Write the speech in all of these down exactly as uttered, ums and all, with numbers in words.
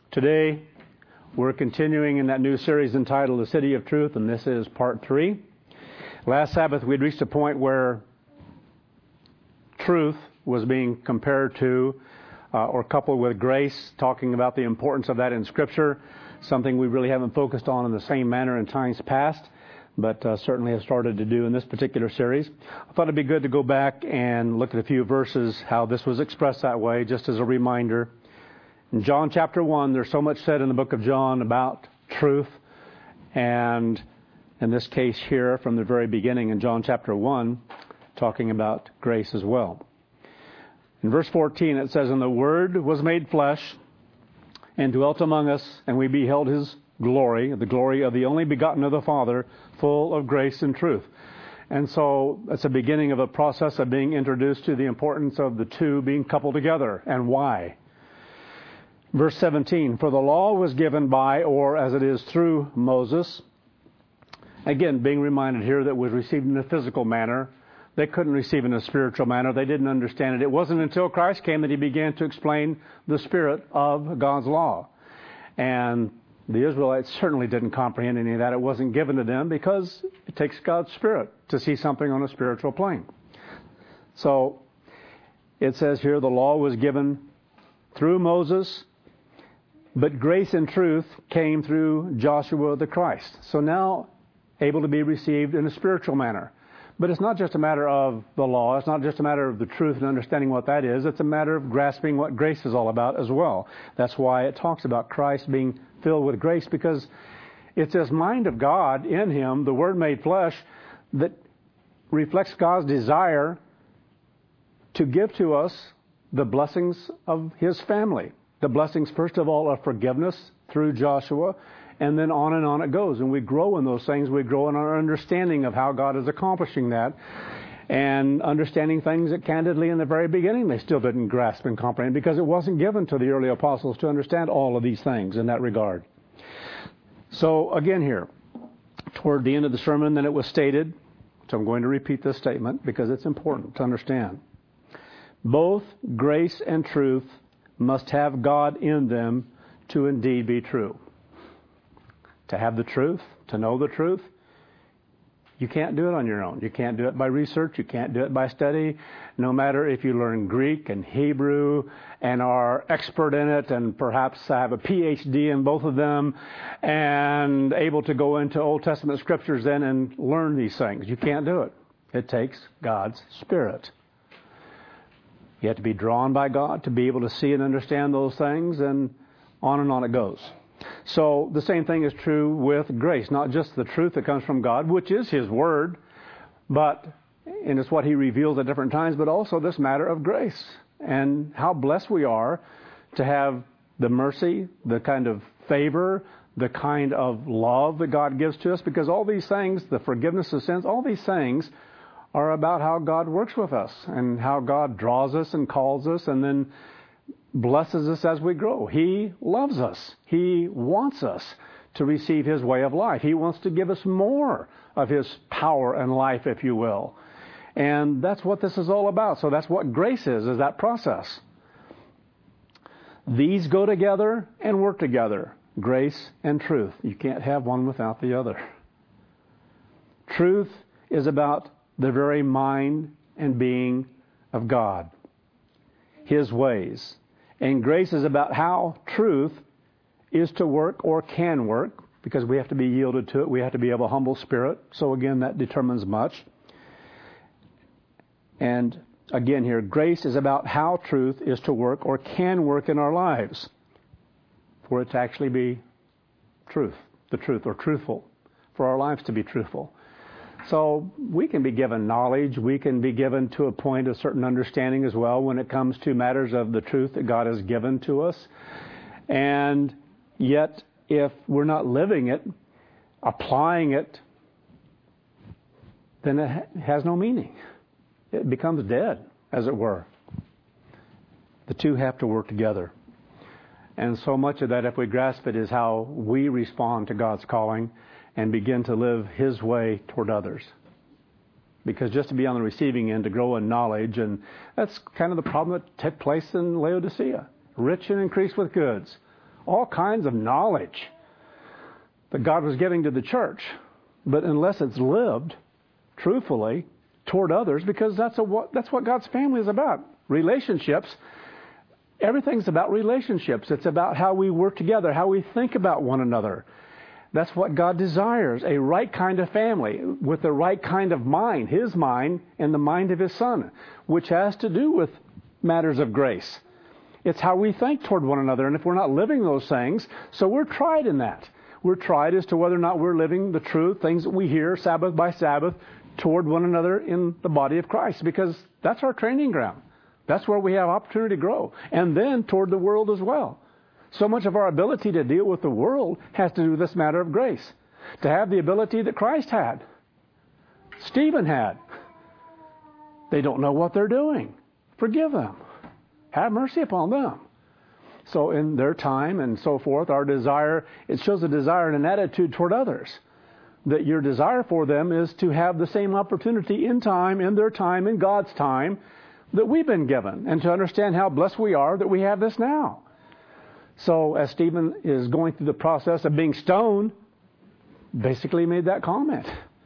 Today, we're continuing in that new series entitled The City of Truth, and this is part three. Last Sabbath, we'd reached a point where truth was being compared to uh, or coupled with grace, talking about the importance of that in Scripture, something we really haven't focused on in the same manner in times past, but uh, certainly have started to do in this particular series. I thought it'd be good to go back and look at a few verses, how this was expressed that way, just as a reminder. In John chapter one, there's so much said in the book of John about truth, and in this case here, from the very beginning in John chapter one, talking about grace as well. In verse fourteen, it says, "And the Word was made flesh, and dwelt among us, and we beheld His glory, the glory of the only begotten of the Father, full of grace and truth." And so it's the beginning of a process of being introduced to the importance of the two being coupled together, and why. Verse seventeen, "For the law was given by, or as it is through Moses." Again, being reminded here that it was received in a physical manner. They couldn't receive in a spiritual manner. They didn't understand it. It wasn't until Christ came that He began to explain the spirit of God's law. And the Israelites certainly didn't comprehend any of that. It wasn't given to them because it takes God's Spirit to see something on a spiritual plane. So it says here, the law was given through Moses, but grace and truth came through Joshua the Christ. So now able to be received in a spiritual manner. But it's not just a matter of the law. It's not just a matter of the truth and understanding what that is. It's a matter of grasping what grace is all about as well. That's why it talks about Christ being filled with grace, because it's this mind of God in Him, the Word made flesh, that reflects God's desire to give to us the blessings of His family. The blessings, first of all, of forgiveness through Joshua, and then on and on it goes. And we grow in those things. We grow in our understanding of how God is accomplishing that, and understanding things that candidly in the very beginning they still didn't grasp and comprehend, because it wasn't given to the early apostles to understand all of these things in that regard. So again here, toward the end of the sermon, then it was stated, so I'm going to repeat this statement because it's important to understand. Both grace and truth must have God in them to indeed be true. To have the truth, to know the truth, you can't do it on your own. You can't do it by research. You can't do it by study. No matter if you learn Greek and Hebrew and are expert in it and perhaps have a P H D in both of them and able to go into Old Testament scriptures then and learn these things. You can't do it. It takes God's Spirit. You have to be drawn by God to be able to see and understand those things, and on and on it goes. So the same thing is true with grace, not just the truth that comes from God, which is His Word, but and it's what He reveals at different times, but also this matter of grace and how blessed we are to have the mercy, the kind of favor, the kind of love that God gives to us, because all these things, the forgiveness of sins, all these things are about how God works with us and how God draws us and calls us and then blesses us as we grow. He loves us. He wants us to receive His way of life. He wants to give us more of His power and life, if you will. And that's what this is all about. So that's what grace is, is that process. These go together and work together. Grace and truth. You can't have one without the other. Truth is about the very mind and being of God, His ways. And grace is about how truth is to work or can work, because we have to be yielded to it. We have to be of a humble spirit. So again, that determines much. And again here, grace is about how truth is to work or can work in our lives for it to actually be truth, the truth, or truthful, for our lives to be truthful. So we can be given knowledge. We can be given to a point of certain understanding as well when it comes to matters of the truth that God has given to us. And yet, if we're not living it, applying it, then it has no meaning. It becomes dead, as it were. The two have to work together. And so much of that, if we grasp it, is how we respond to God's calling and begin to live His way toward others. Because just to be on the receiving end, to grow in knowledge, and that's kind of the problem that took place in Laodicea. Rich and increased with goods, all kinds of knowledge that God was giving to the church. But unless it's lived truthfully toward others, because that's a, what, that's what God's family is about. Relationships. Everything's about relationships. It's about how we work together, how we think about one another. That's what God desires, a right kind of family with the right kind of mind, His mind and the mind of His Son, which has to do with matters of grace. It's how we think toward one another, and if we're not living those things, so we're tried in that. We're tried as to whether or not we're living the truth, things that we hear Sabbath by Sabbath, toward one another in the body of Christ, because that's our training ground. That's where we have opportunity to grow. And then toward the world as well. So much of our ability to deal with the world has to do with this matter of grace. To have the ability that Christ had. Stephen had. They don't know what they're doing. Forgive them. Have mercy upon them. So in their time and so forth, our desire, it shows a desire and an attitude toward others. That your desire for them is to have the same opportunity in time, in their time, in God's time, that we've been given, and to understand how blessed we are that we have this now. So as Stephen is going through the process of being stoned, basically made that comment.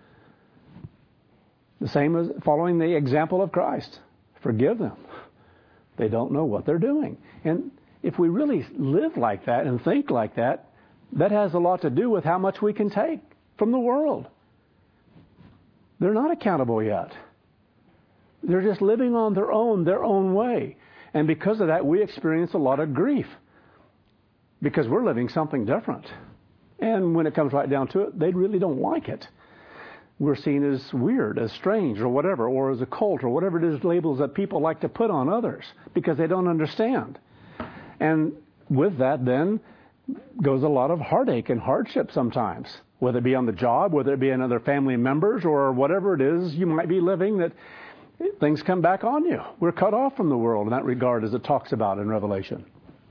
The same as following the example of Christ. Forgive them. They don't know what they're doing. And if we really live like that and think like that, that has a lot to do with how much we can take from the world. They're not accountable yet. They're just living on their own, their own way. And because of that, we experience a lot of grief. Because we're living something different. And when it comes right down to it, they really don't like it. We're seen as weird, as strange, or whatever, or as a cult, or whatever it is, labels that people like to put on others because they don't understand. And with that, then, goes a lot of heartache and hardship sometimes, whether it be on the job, whether it be in other family members, or whatever it is you might be living, that things come back on you. We're cut off from the world in that regard, as it talks about in Revelation.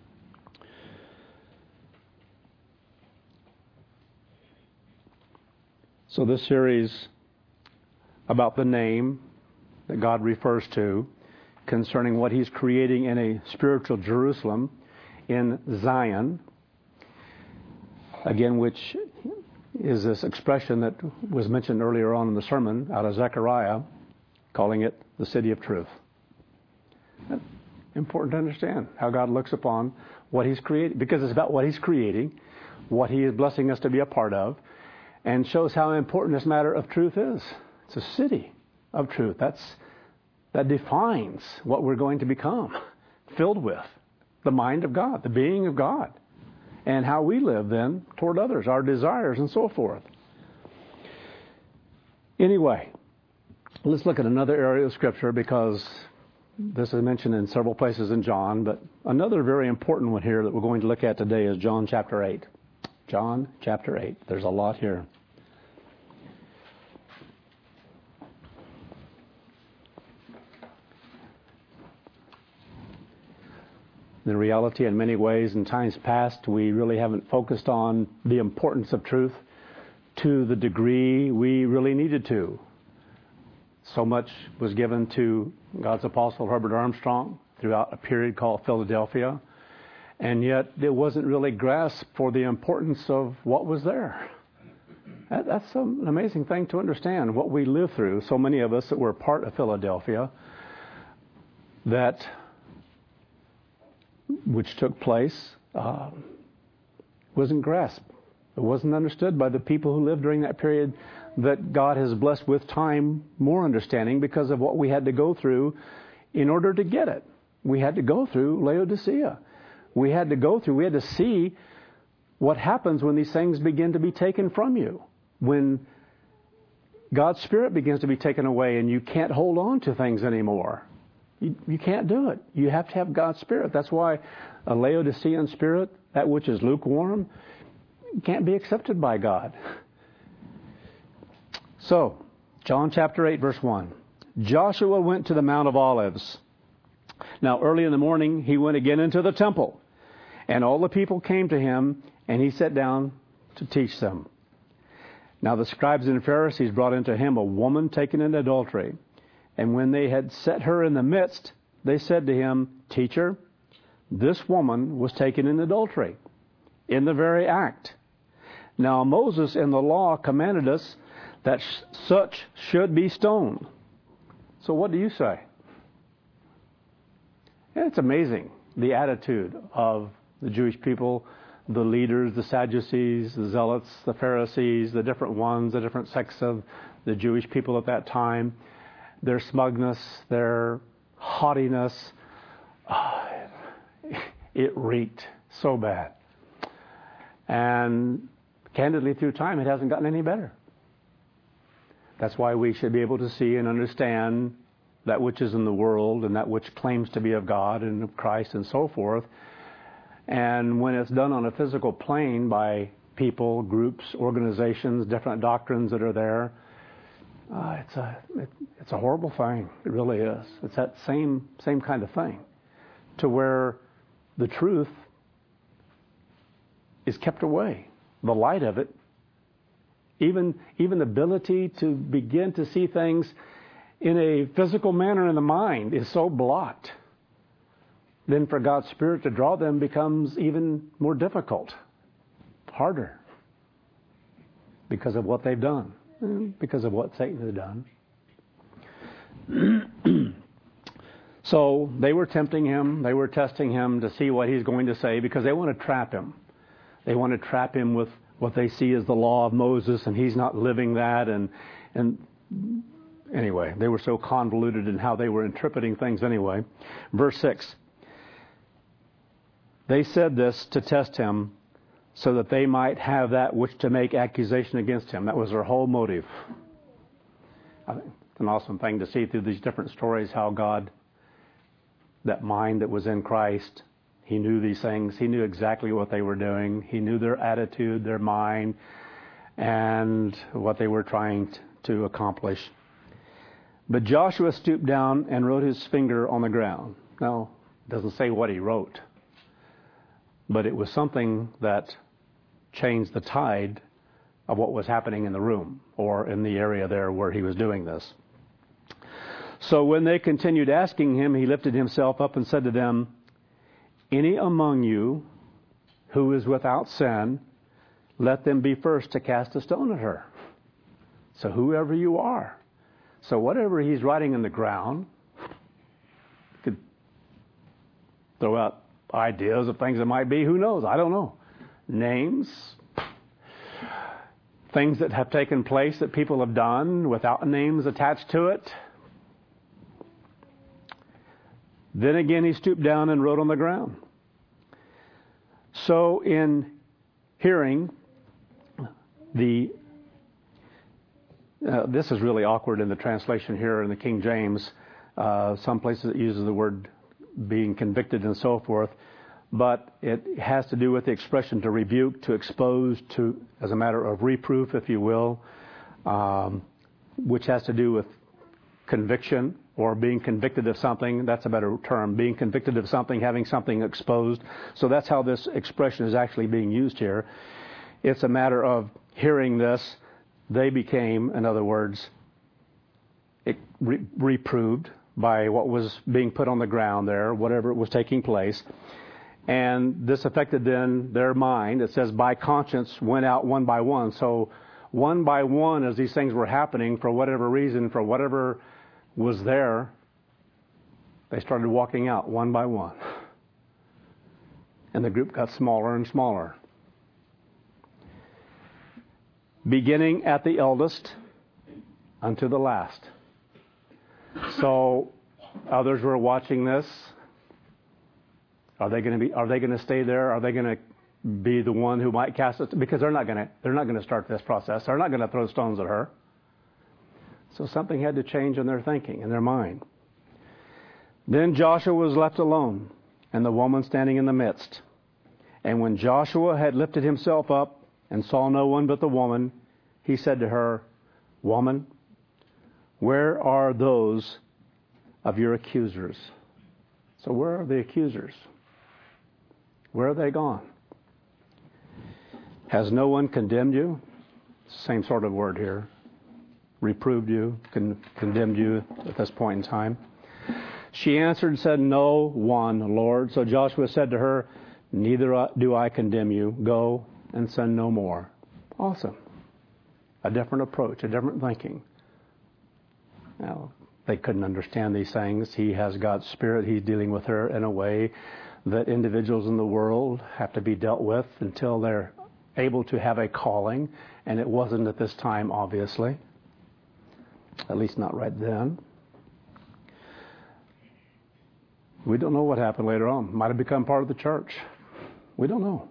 So this series about the name that God refers to concerning what He's creating in a spiritual Jerusalem in Zion, again, which is this expression that was mentioned earlier on in the sermon out of Zechariah, calling it the city of truth. Important to understand how God looks upon what He's creating, because it's about what He's creating, what He is blessing us to be a part of, and shows how important this matter of truth is. It's a city of truth. That's that defines what we're going to become, filled with the mind of God, the being of God, and how we live then toward others, our desires and so forth. Anyway, let's look at another area of Scripture, because this is mentioned in several places in John, but another very important one here that we're going to look at today is John chapter eight. John chapter eight. There's a lot here. In reality, in many ways, in times past, we really haven't focused on the importance of truth to the degree we really needed to. So much was given to God's apostle Herbert Armstrong throughout a period called Philadelphia, and yet it wasn't really grasped for the importance of what was there. That, that's an amazing thing to understand, what we lived through, so many of us that were part of Philadelphia, that which took place, uh, wasn't grasped. It wasn't understood by the people who lived during that period, that God has blessed with time more understanding because of what we had to go through in order to get it. We had to go through Laodicea. We had to go through, we had to see what happens when these things begin to be taken from you. When God's Spirit begins to be taken away and you can't hold on to things anymore. You, you can't do it. You have to have God's Spirit. That's why a Laodicean spirit, that which is lukewarm, can't be accepted by God. So, John chapter eight, verse one. Joshua went to the Mount of Olives. Now, early in the morning, he went again into the temple. And all the people came to him, and he sat down to teach them. Now the scribes and Pharisees brought into him a woman taken in adultery. And when they had set her in the midst, they said to him, Teacher, this woman was taken in adultery. in the very act. Now Moses in the law commanded us that sh- such should be stoned. So what do you say? And it's amazing, the attitude of the Jewish people, the leaders, the Sadducees, the Zealots, the Pharisees, the different ones, the different sects of the Jewish people at that time, their smugness, their haughtiness, oh, it reeked so bad. And candidly, through time, it hasn't gotten any better. That's why we should be able to see and understand that which is in the world and that which claims to be of God and of Christ and so forth. And when it's done on a physical plane by people, groups, organizations, different doctrines that are there, uh, it's a it, it's a horrible thing. It really is. It's that same same kind of thing, to where the truth is kept away. The light of it, even even the ability to begin to see things in a physical manner in the mind is so blocked. Then for God's Spirit to draw them becomes even more difficult, harder, because of what they've done, because of what Satan has done. So they were tempting him, they were testing him to see what he's going to say, because they want to trap him. They want to trap him with what they see as the law of Moses, and he's not living that. And and anyway, they were so convoluted in how they were interpreting things anyway. Verse six. They said this to test him so that they might have that which to make accusation against him. That was their whole motive. I think it's an awesome thing to see through these different stories how God, that mind that was in Christ, He knew these things. He knew exactly what they were doing. He knew their attitude, their mind, and what they were trying t- to accomplish. But Joshua stooped down and wrote his finger on the ground. Now, it doesn't say what he wrote, but it was something that changed the tide of what was happening in the room or in the area there where he was doing this. So when they continued asking him, he lifted himself up and said to them, "Any among you who is without sin, let them be first to cast a stone at her." So whoever you are. So whatever he's writing in the ground, could throw out ideas of things that might be. Who knows? I don't know. Names, things that have taken place that people have done without names attached to it. Then again he stooped down and wrote on the ground. So in hearing the, uh, this is really awkward in the translation here in the King James. Uh, some places it uses the word being convicted and so forth, but it has to do with the expression to rebuke, to expose, to as a matter of reproof, if you will, um, which has to do with conviction or being convicted of something. That's a better term. Being convicted of something, having something exposed. So that's how this expression is actually being used here. It's a matter of hearing this. They became, in other words, it re- reproved by what was being put on the ground there, whatever was taking place. And this affected then their mind. It says, by conscience went out one by one. So one by one, as these things were happening, for whatever reason, for whatever was there, they started walking out one by one. And the group got smaller and smaller. Beginning at the eldest unto the last. So others were watching this. Are they going to be? Are they going to stay there? Are they going to be the one who might cast it? Because they're not going to. They're not going to start this process. They're not going to throw stones at her. So something had to change in their thinking, in their mind. Then Joshua was left alone, and the woman standing in the midst. And when Joshua had lifted himself up and saw no one but the woman, he said to her, "Woman, where are those of your accusers?" So where are the accusers? Where are they gone? Has no one condemned you? Same sort of word here. Reproved you, con- condemned you at this point in time. She answered and said, "No one, Lord." So Joshua said to her, Neither do I condemn you. Go and sin no more. Awesome. A different approach, a different thinking. Now, they couldn't understand these things. He has God's Spirit. He's dealing with her in a way that individuals in the world have to be dealt with until they're able to have a calling. And it wasn't at this time, obviously. At least not right then. We don't know what happened later on. Might have become part of the church. We don't know.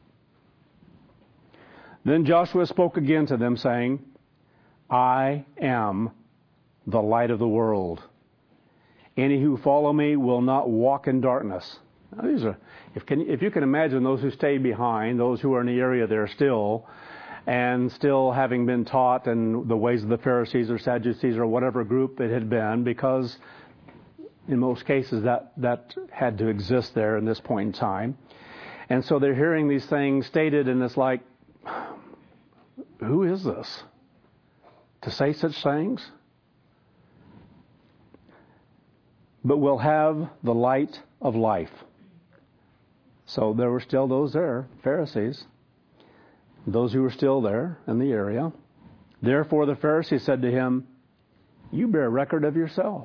Then Joshua spoke again to them, saying, I am the light of the world. Any who follow me will not walk in darkness. Now, these are, if, can, if you can imagine those who stayed behind, those who are in the area there still, and still having been taught in the ways of the Pharisees or Sadducees or whatever group it had been, because in most cases that, that had to exist there in this point in time. And so they're hearing these things stated, and it's like, who is this to say such things? But we'll have the light of life. So there were still those there, Pharisees, those who were still there in the area. Therefore the Pharisees said to him, you bear record of yourself.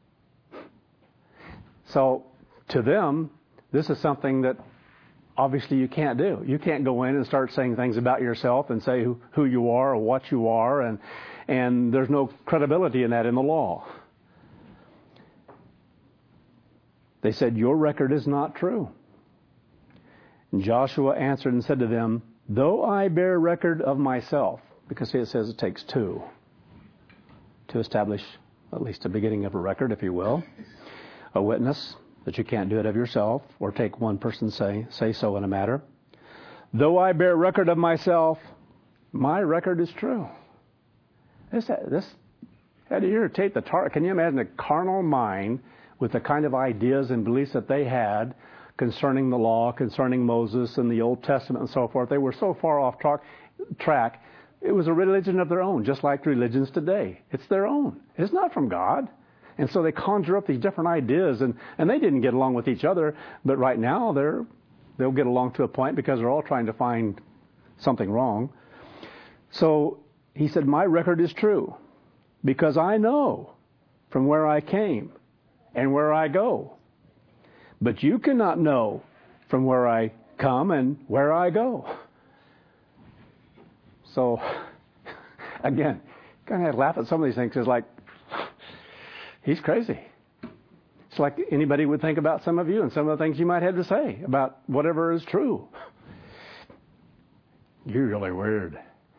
So to them, this is something that obviously you can't do. You can't go in and start saying things about yourself and say who, who you are or what you are, and and there's no credibility in that in the law. They said, your record is not true. And Joshua answered and said to them, though I bear record of myself, because it says it takes two to establish at least a beginning of a record, if you will, a witness, that you can't do it of yourself or take one person say say so in a matter. Though I bear record of myself, my record is true. This, this had to irritate the tar. Can you imagine a carnal mind with the kind of ideas and beliefs that they had concerning the law, concerning Moses and the Old Testament and so forth? They were so far off tra- track. It was a religion of their own, just like religions today. It's their own. It's not from God. And so they conjure up these different ideas, and, and they didn't get along with each other. But right now, they're, they'll get along to a point because they're all trying to find something wrong. So he said, my record is true because I know from where I came and where I go. But you cannot know from where I come and where I go. So, again, kind of laugh at some of these things. It's like, he's crazy. It's like anybody would think about some of you and some of the things you might have to say about whatever is true. You're really weird.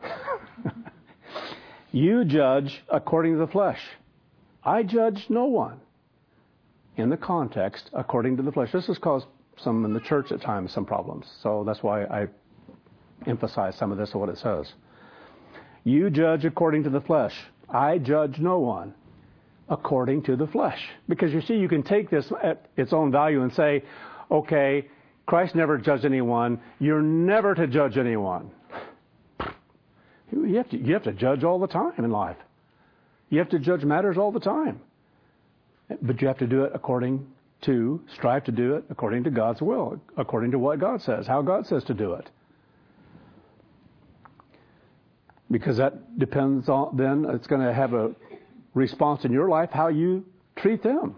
You judge according to the flesh. I judge no one. In the context, according to the flesh. This has caused some in the church at times some problems. So that's why I emphasize some of this of what it says. You judge according to the flesh. I judge no one according to the flesh. Because you see, you can take this at its own value and say, okay, Christ never judged anyone. You're never to judge anyone. You have to, you have to judge all the time in life. You have to judge matters all the time. But you have to do it according to, strive to do it according to God's will, according to what God says, how God says to do it. Because that depends on, then it's going to have a response in your life how you treat them.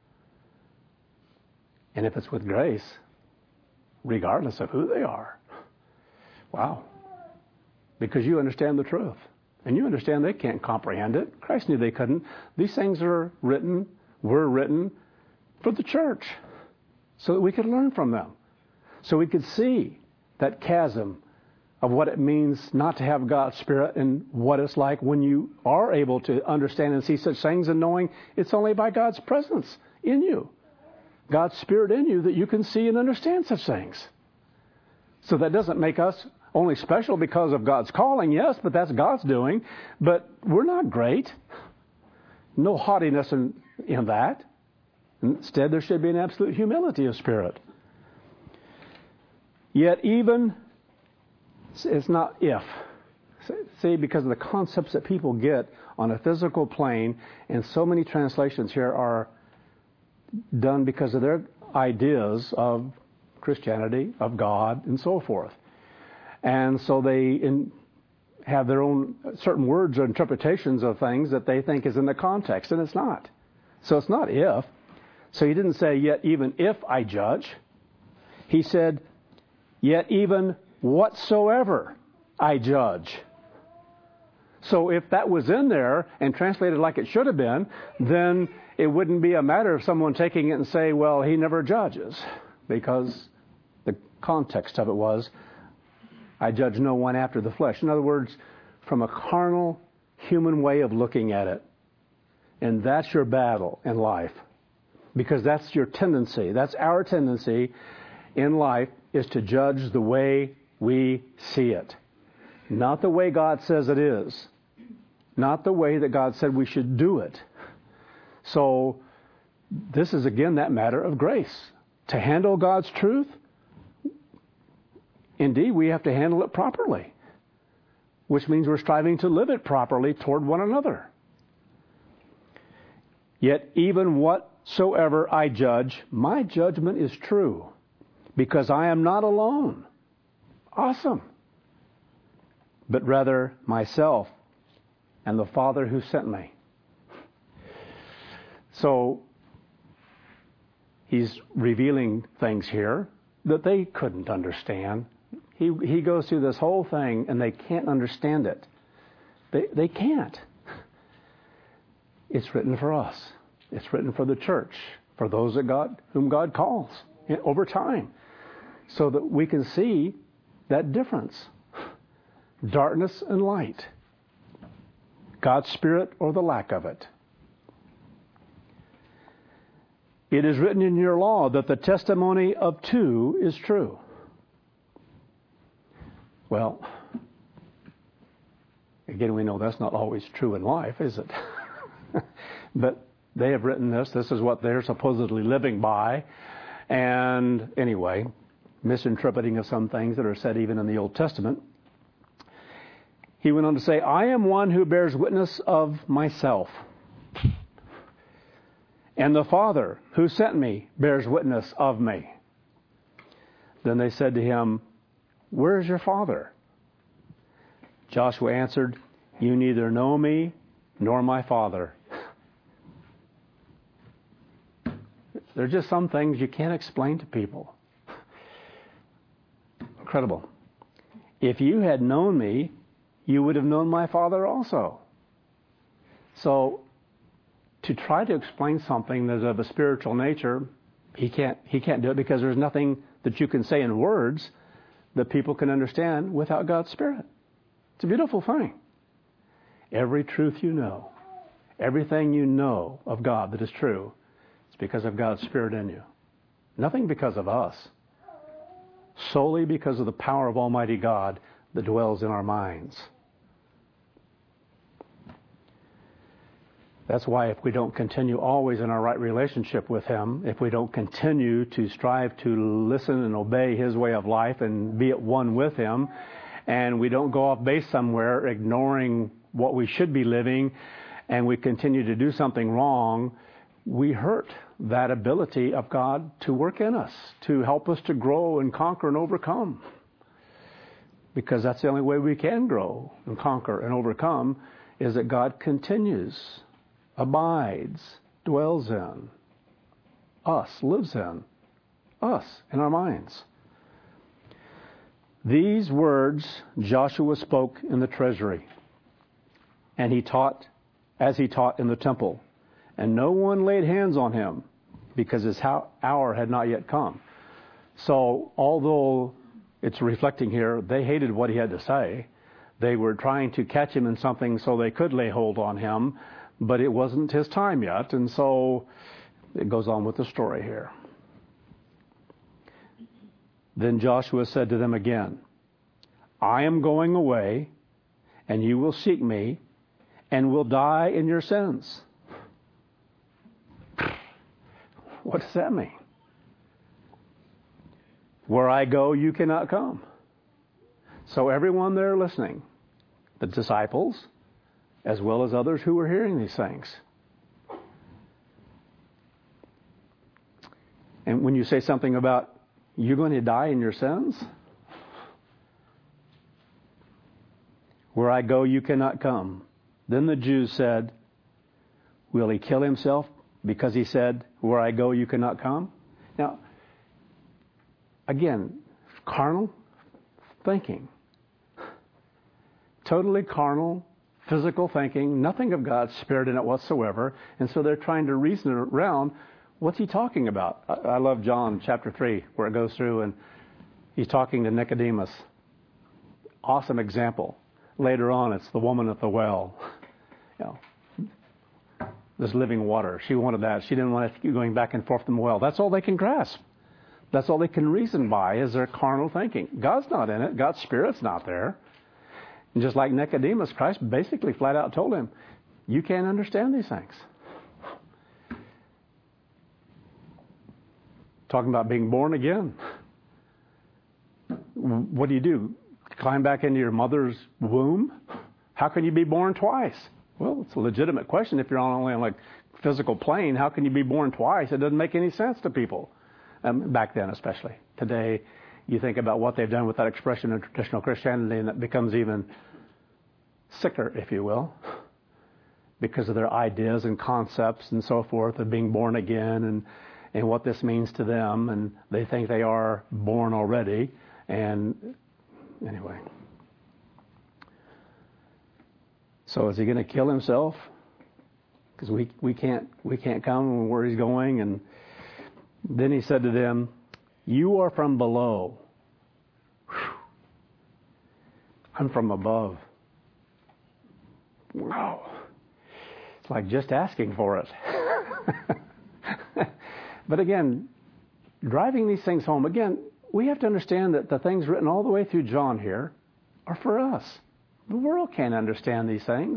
And if it's with grace, regardless of who they are. Wow. Because you understand the truth. And you understand they can't comprehend it. Christ knew they couldn't. These things are written, were written for the church. So that we could learn from them. So we could see that chasm of what it means not to have God's Spirit and what it's like when you are able to understand and see such things, and knowing it's only by God's presence in you, God's Spirit in you, that you can see and understand such things. So that doesn't make us only special because of God's calling, yes, but that's God's doing. But we're not great. No haughtiness in, in that. Instead, there should be an absolute humility of spirit. Yet even, it's not if. See, because of the concepts that people get on a physical plane, and so many translations here are done because of their ideas of Christianity, of God, and so forth. And so they in, have their own certain words or interpretations of things that they think is in the context, and it's not. So it's not if. So he didn't say, yet even if I judge. He said, yet even whatsoever I judge. So if that was in there and translated like it should have been, then it wouldn't be a matter of someone taking it and say, well, he never judges. Because the context of it was, I judge no one after the flesh. In other words, from a carnal, human way of looking at it. And that's your battle in life. Because that's your tendency. That's our tendency in life, is to judge the way we see it. Not the way God says it is. Not the way that God said we should do it. So this is again that matter of grace. To handle God's truth, indeed we have to handle it properly. Which means we're striving to live it properly toward one another. Yet even whatsoever I judge, my judgment is true. Because I am not alone. Awesome. But rather myself and the Father who sent me. So he's revealing things here that they couldn't understand. He he goes through this whole thing and they can't understand it. They they can't. It's written for us. It's written for the church, for those that God whom God calls over time, so that we can see that difference. Darkness and light. God's Spirit or the lack of it. It is written in your law that the testimony of two is true. Well, again, we know that's not always true in life, is it? But they have written this. This is what they're supposedly living by. And anyway, misinterpreting of some things that are said even in the Old Testament. He went on to say, I am one who bears witness of myself. And the Father who sent me bears witness of me. Then they said to him, where is your Father? Joshua answered, you neither know me nor my Father. There are just some things you can't explain to people. Incredible. If you had known me, you would have known my Father also. So, to try to explain something that's of a spiritual nature, he can't, he can't do it because there's nothing that you can say in words that people can understand without God's Spirit. It's a beautiful thing. Every truth you know, everything you know of God that is true, it's because of God's Spirit in you. Nothing because of us. Solely because of the power of Almighty God that dwells in our minds. That's why if we don't continue always in our right relationship with Him, if we don't continue to strive to listen and obey His way of life and be at one with Him, and we don't go off base somewhere ignoring what we should be living, and we continue to do something wrong, we hurt that ability of God to work in us, to help us to grow and conquer and overcome. Because that's the only way we can grow and conquer and overcome, is that God continues, abides, dwells in us, lives in us, in our minds. These words Joshua spoke in the treasury, and he taught as he taught in the temple. And no one laid hands on him, because his hour had not yet come. So, although it's reflecting here, they hated what he had to say. They were trying to catch him in something so they could lay hold on him, but it wasn't his time yet. And so, it goes on with the story here. Then Joshua said to them again, I am going away, and you will seek me, and will die in your sins. What does that mean? Where I go, you cannot come. So everyone there listening, the disciples, as well as others who were hearing these things. And when you say something about You're going to die in your sins? Where I go, you cannot come. Then the Jews said, will he kill himself because he said, where I go, you cannot come? Now, again, carnal thinking. Totally carnal, physical thinking, nothing of God's Spirit in it whatsoever. And so they're trying to reason around, what's he talking about? I, I love John chapter three, where it goes through and he's talking to Nicodemus. Awesome example. Later on, it's the woman at the well. You know, this living water. She wanted that. She didn't want to keep going back and forth from the well. That's all they can grasp. That's all they can reason by is their carnal thinking. God's not in it. God's Spirit's not there. And just like Nicodemus, Christ basically flat out told him, you can't understand these things. Talking about being born again. What do you do? Climb back into your mother's womb? How can you be born twice? Well, it's a legitimate question. If you're on only on like physical plane, how can you be born twice? It doesn't make any sense to people. Um, back then especially. Today, you think about what they've done with that expression in traditional Christianity, and it becomes even sicker, if you will, because of their ideas and concepts and so forth of being born again and, and what this means to them. And they think they are born already. And anyway. So is he going to kill himself? Because we, we can't we can't come where he's going. And then he said to them, you are from below. Whew. I'm from above. Wow. It's like just asking for it. But again, driving these things home, again, we have to understand that the things written all the way through John here are for us. The world can't understand these things.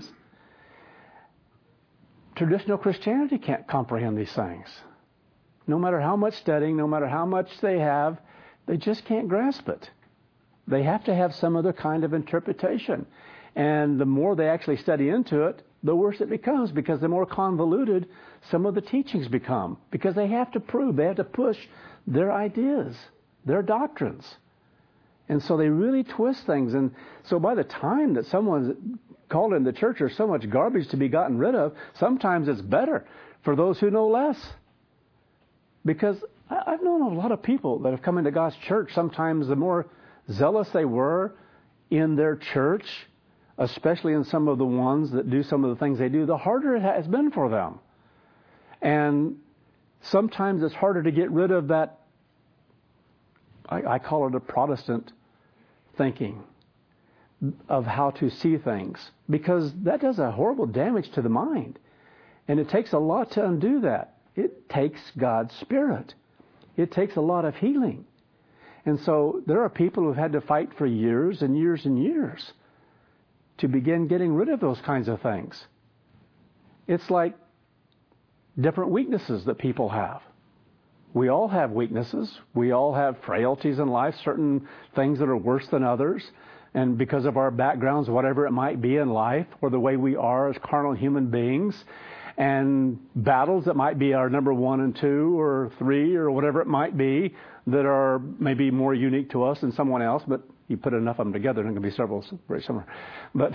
Traditional Christianity can't comprehend these things. No matter how much studying, no matter how much they have, they just can't grasp it. They have to have some other kind of interpretation. And the more they actually study into it, the worse it becomes, because the more convoluted some of the teachings become. Because they have to prove, they have to push their ideas, their doctrines. And so they really twist things. And so by the time that someone's called in the church, there's so much garbage to be gotten rid of, sometimes it's better for those who know less. Because I've known a lot of people that have come into God's church. Sometimes the more zealous they were in their church, especially in some of the ones that do some of the things they do, the harder it has been for them. And sometimes it's harder to get rid of that, I, I call it a Protestant thinking of how to see things, because that does a horrible damage to the mind. And it takes a lot to undo that. It takes God's Spirit. It takes a lot of healing. And so there are people who have had to fight for years and years and years to begin getting rid of those kinds of things. It's like different weaknesses that people have. We all have weaknesses. We all have frailties in life, certain things that are worse than others. And because of our backgrounds, whatever it might be in life, or the way we are as carnal human beings, and battles that might be our number one and two or three or whatever it might be that are maybe more unique to us than someone else, but you put enough of them together and there can be several very similar. But,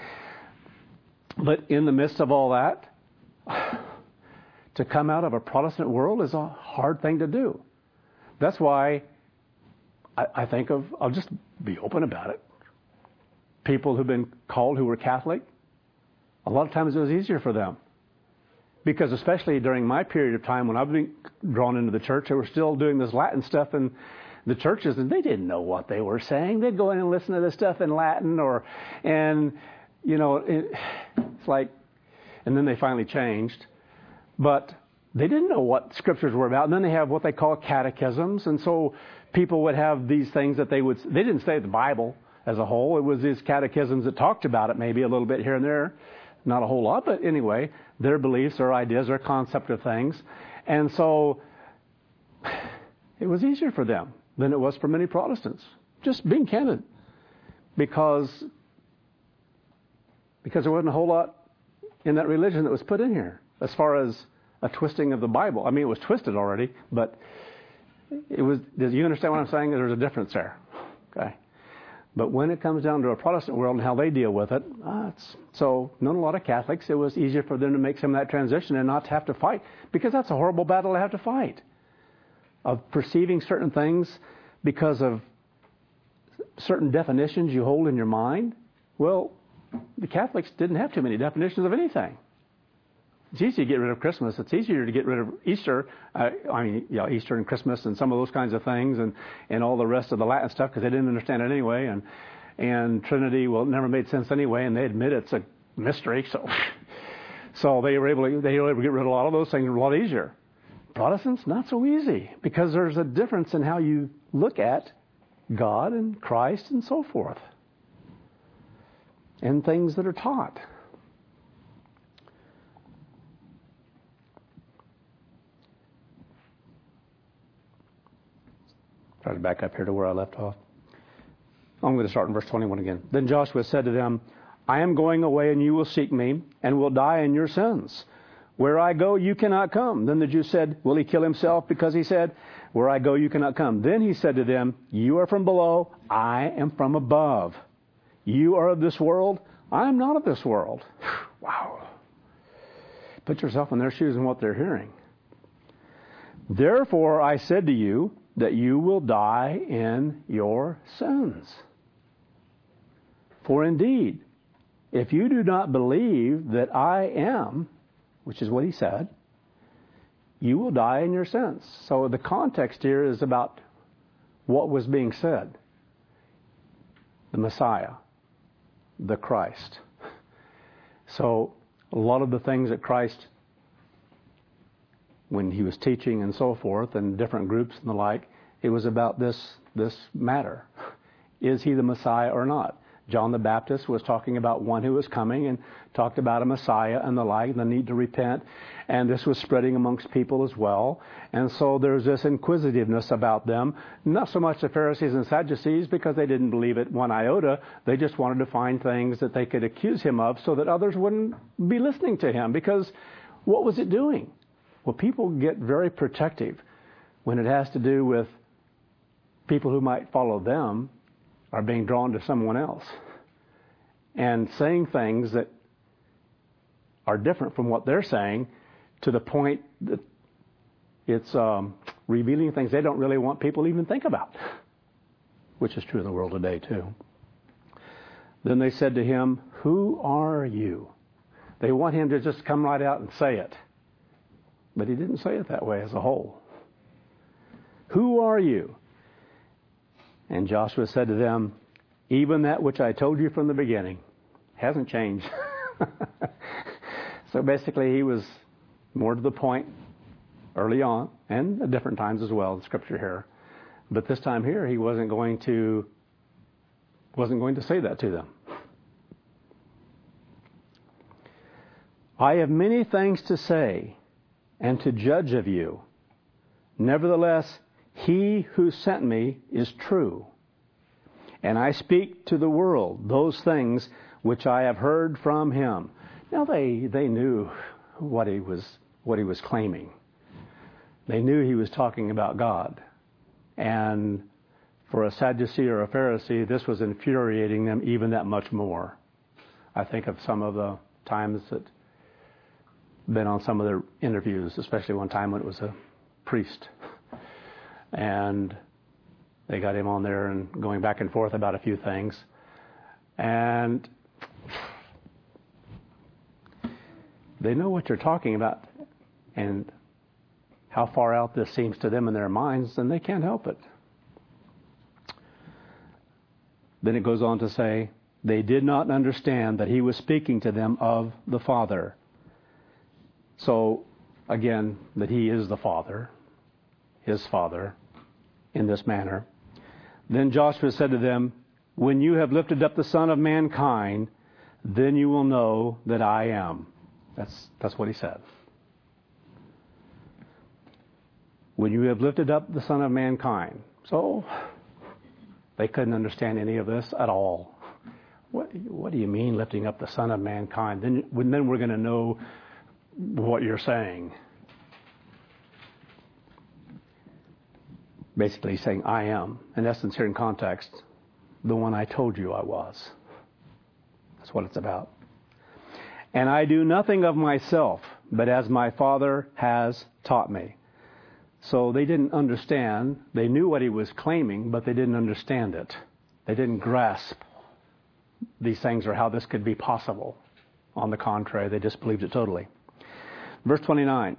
but in the midst of all that, to come out of a Protestant world is a hard thing to do. That's why I, I think of, I'll just be open about it. People who've been called who were Catholic, a lot of times it was easier for them. Because especially during my period of time when I've been drawn into the church, they were still doing this Latin stuff in the churches, and they didn't know what they were saying. They'd go in and listen to this stuff in Latin, or, and, you know, it, it's like, and then they finally changed. But they didn't know what scriptures were about. And then they have what they call catechisms. And so people would have these things that they would, they didn't say the Bible as a whole. It was these catechisms that talked about it maybe a little bit here and there. Not a whole lot, but anyway, their beliefs, their ideas, their concept of things. And so it was easier for them than it was for many Protestants. Just being candid. Because, because there wasn't a whole lot in that religion that was put in here as far as a twisting of the Bible. I mean, it was twisted already, but it was. Do you understand what I'm saying? There's a difference there. Okay. But when it comes down to a Protestant world and how they deal with it, uh, it's, so known a lot of Catholics, it was easier for them to make some of that transition and not to have to fight, because that's a horrible battle to have to fight, of perceiving certain things because of certain definitions you hold in your mind. Well, the Catholics didn't have too many definitions of anything. It's easy to get rid of Christmas. It's easier to get rid of Easter. Uh, I mean, you know, Easter and Christmas and some of those kinds of things, and, and all the rest of the Latin stuff, because they didn't understand it anyway. And and Trinity, well, it never made sense anyway, and they admit it's a mystery. So so they were able to they were able to get rid of a lot of those things a lot easier. Protestants, not so easy, because there's a difference in how you look at God and Christ and so forth, and things that are taught. Try to back up here to where I left off. I'm going to start in verse twenty-one again. Then Joshua said to them, I am going away, and you will seek me, and will die in your sins. Where I go, you cannot come. Then the Jews said, will he kill himself? Because he said, where I go, you cannot come. Then he said to them, you are from below, I am from above. You are of this world, I am not of this world. Wow. Put yourself in their shoes and what they're hearing. Therefore I said to you, that you will die in your sins. For indeed, if you do not believe that I am, which is what he said, you will die in your sins. So the context here is about what was being said. The Messiah, the Christ. So a lot of the things that Christ, when he was teaching and so forth, and different groups and the like, it was about this this matter. Is he the Messiah or not? John the Baptist was talking about one who was coming and talked about a Messiah and the like, and the need to repent. And this was spreading amongst people as well. And so there's this inquisitiveness about them. Not so much the Pharisees and Sadducees, because they didn't believe it one iota. They just wanted to find things that they could accuse him of so that others wouldn't be listening to him. Because what was it doing? Well, people get very protective when it has to do with people who might follow them are being drawn to someone else and saying things that are different from what they're saying, to the point that it's um, revealing things they don't really want people to even think about, which is true in the world today too. Then they said to him, who are you? They want him to just come right out and say it. But he didn't say it that way as a whole. Who are you? And Joshua said to them, even that which I told you from the beginning hasn't changed. So basically he was more to the point early on, and at different times as well in Scripture here. But this time here he wasn't going to wasn't going to say that to them. I have many things to say and to judge of you. Nevertheless, he who sent me is true. And I speak to the world those things which I have heard from him. Now they, they knew what he was what he was claiming. They knew he was talking about God. And for a Sadducee or a Pharisee, this was infuriating them even that much more. I think of some of the times that been on some of their interviews, especially one time when it was a priest. And they got him on there and going back and forth about a few things. And they know what you're talking about and how far out this seems to them in their minds, and they can't help it. Then it goes on to say, they did not understand that he was speaking to them of the Father. So, again, that he is the Father, his Father, in this manner. Then Joshua said to them, when you have lifted up the Son of Mankind, then you will know that I am. That's, that's what he said. When you have lifted up the Son of Mankind. So, they couldn't understand any of this at all. What, what do you mean lifting up the Son of Mankind? Then, then we're going to know what you're saying. Basically saying, I am. In essence, here in context, the one I told you I was. That's what it's about. And I do nothing of myself, but as my Father has taught me. So they didn't understand. They knew what he was claiming, but they didn't understand it. They didn't grasp these things or how this could be possible. On the contrary, they disbelieved it totally. Verse twenty-nine.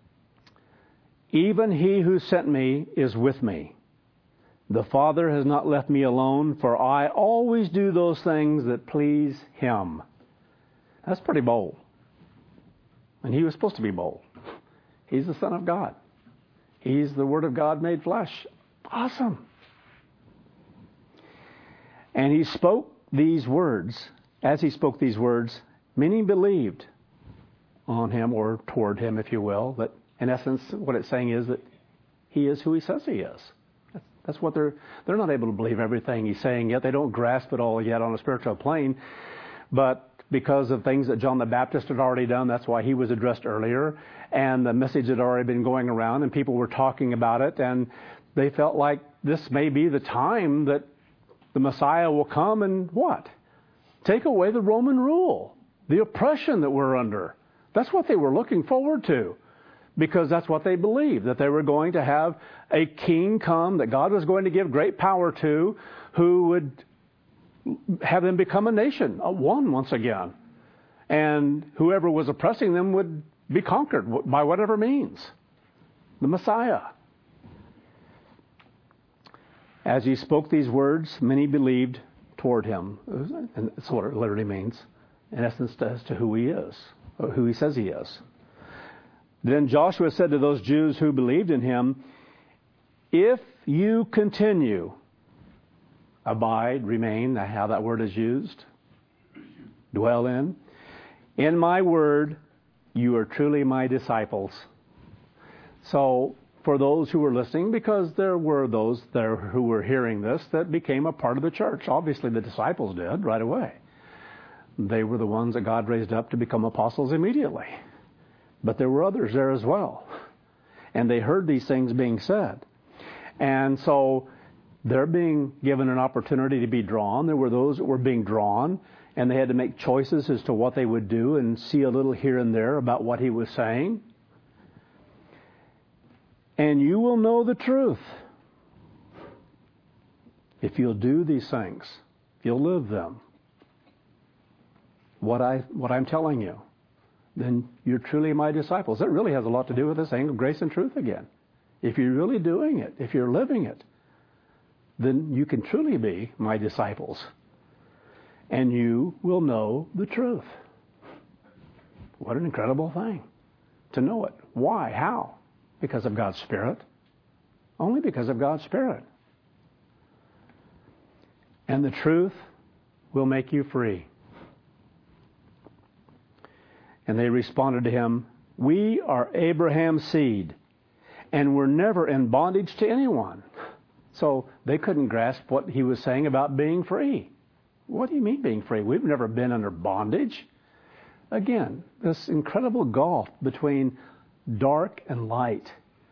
Even he who sent me is with me. The Father has not left me alone, for I always do those things that please him. That's pretty bold. And he was supposed to be bold. He's the Son of God. He's the Word of God made flesh. Awesome. And he spoke these words. As he spoke these words, many believed on him, or toward him, if you will. But in essence, what it's saying is that he is who he says he is. That's, that's what they're, they're not able to believe everything he's saying yet. They don't grasp it all yet on a spiritual plane. But because of things that John the Baptist had already done, that's why he was addressed earlier. And the message had already been going around and people were talking about it. And they felt like this may be the time that the Messiah will come and what? Take away the Roman rule, the oppression that we're under. That's what they were looking forward to. Because that's what they believed, that they were going to have a king come, that God was going to give great power to, who would have them become a nation, a one once again. And whoever was oppressing them would be conquered by whatever means. The Messiah. As he spoke these words, many believed toward him. And that's what it literally means, in essence, as to who he is, or who he says he is. Then Joshua said to those Jews who believed in him, if you continue, abide, remain, how that word is used, dwell in, in my word, you are truly my disciples. So for those who were listening, because there were those there who were hearing this that became a part of the church. Obviously the disciples did right away. They were the ones that God raised up to become apostles immediately. But there were others there as well. And they heard these things being said. And so they're being given an opportunity to be drawn. There were those that were being drawn, and they had to make choices as to what they would do and see a little here and there about what he was saying. And you will know the truth if you'll do these things, if you'll live them. What, I, what I'm telling you. Then you're truly my disciples. That really has a lot to do with this thing of grace and truth again. If you're really doing it, if you're living it, then you can truly be my disciples. And you will know the truth. What an incredible thing to know it. Why? How? Because of God's Spirit. Only because of God's Spirit. And the truth will make you free. And they responded to him, we are Abraham's seed, and we're never in bondage to anyone. So they couldn't grasp what he was saying about being free. What do you mean being free? We've never been under bondage. Again, this incredible gulf between dark and light,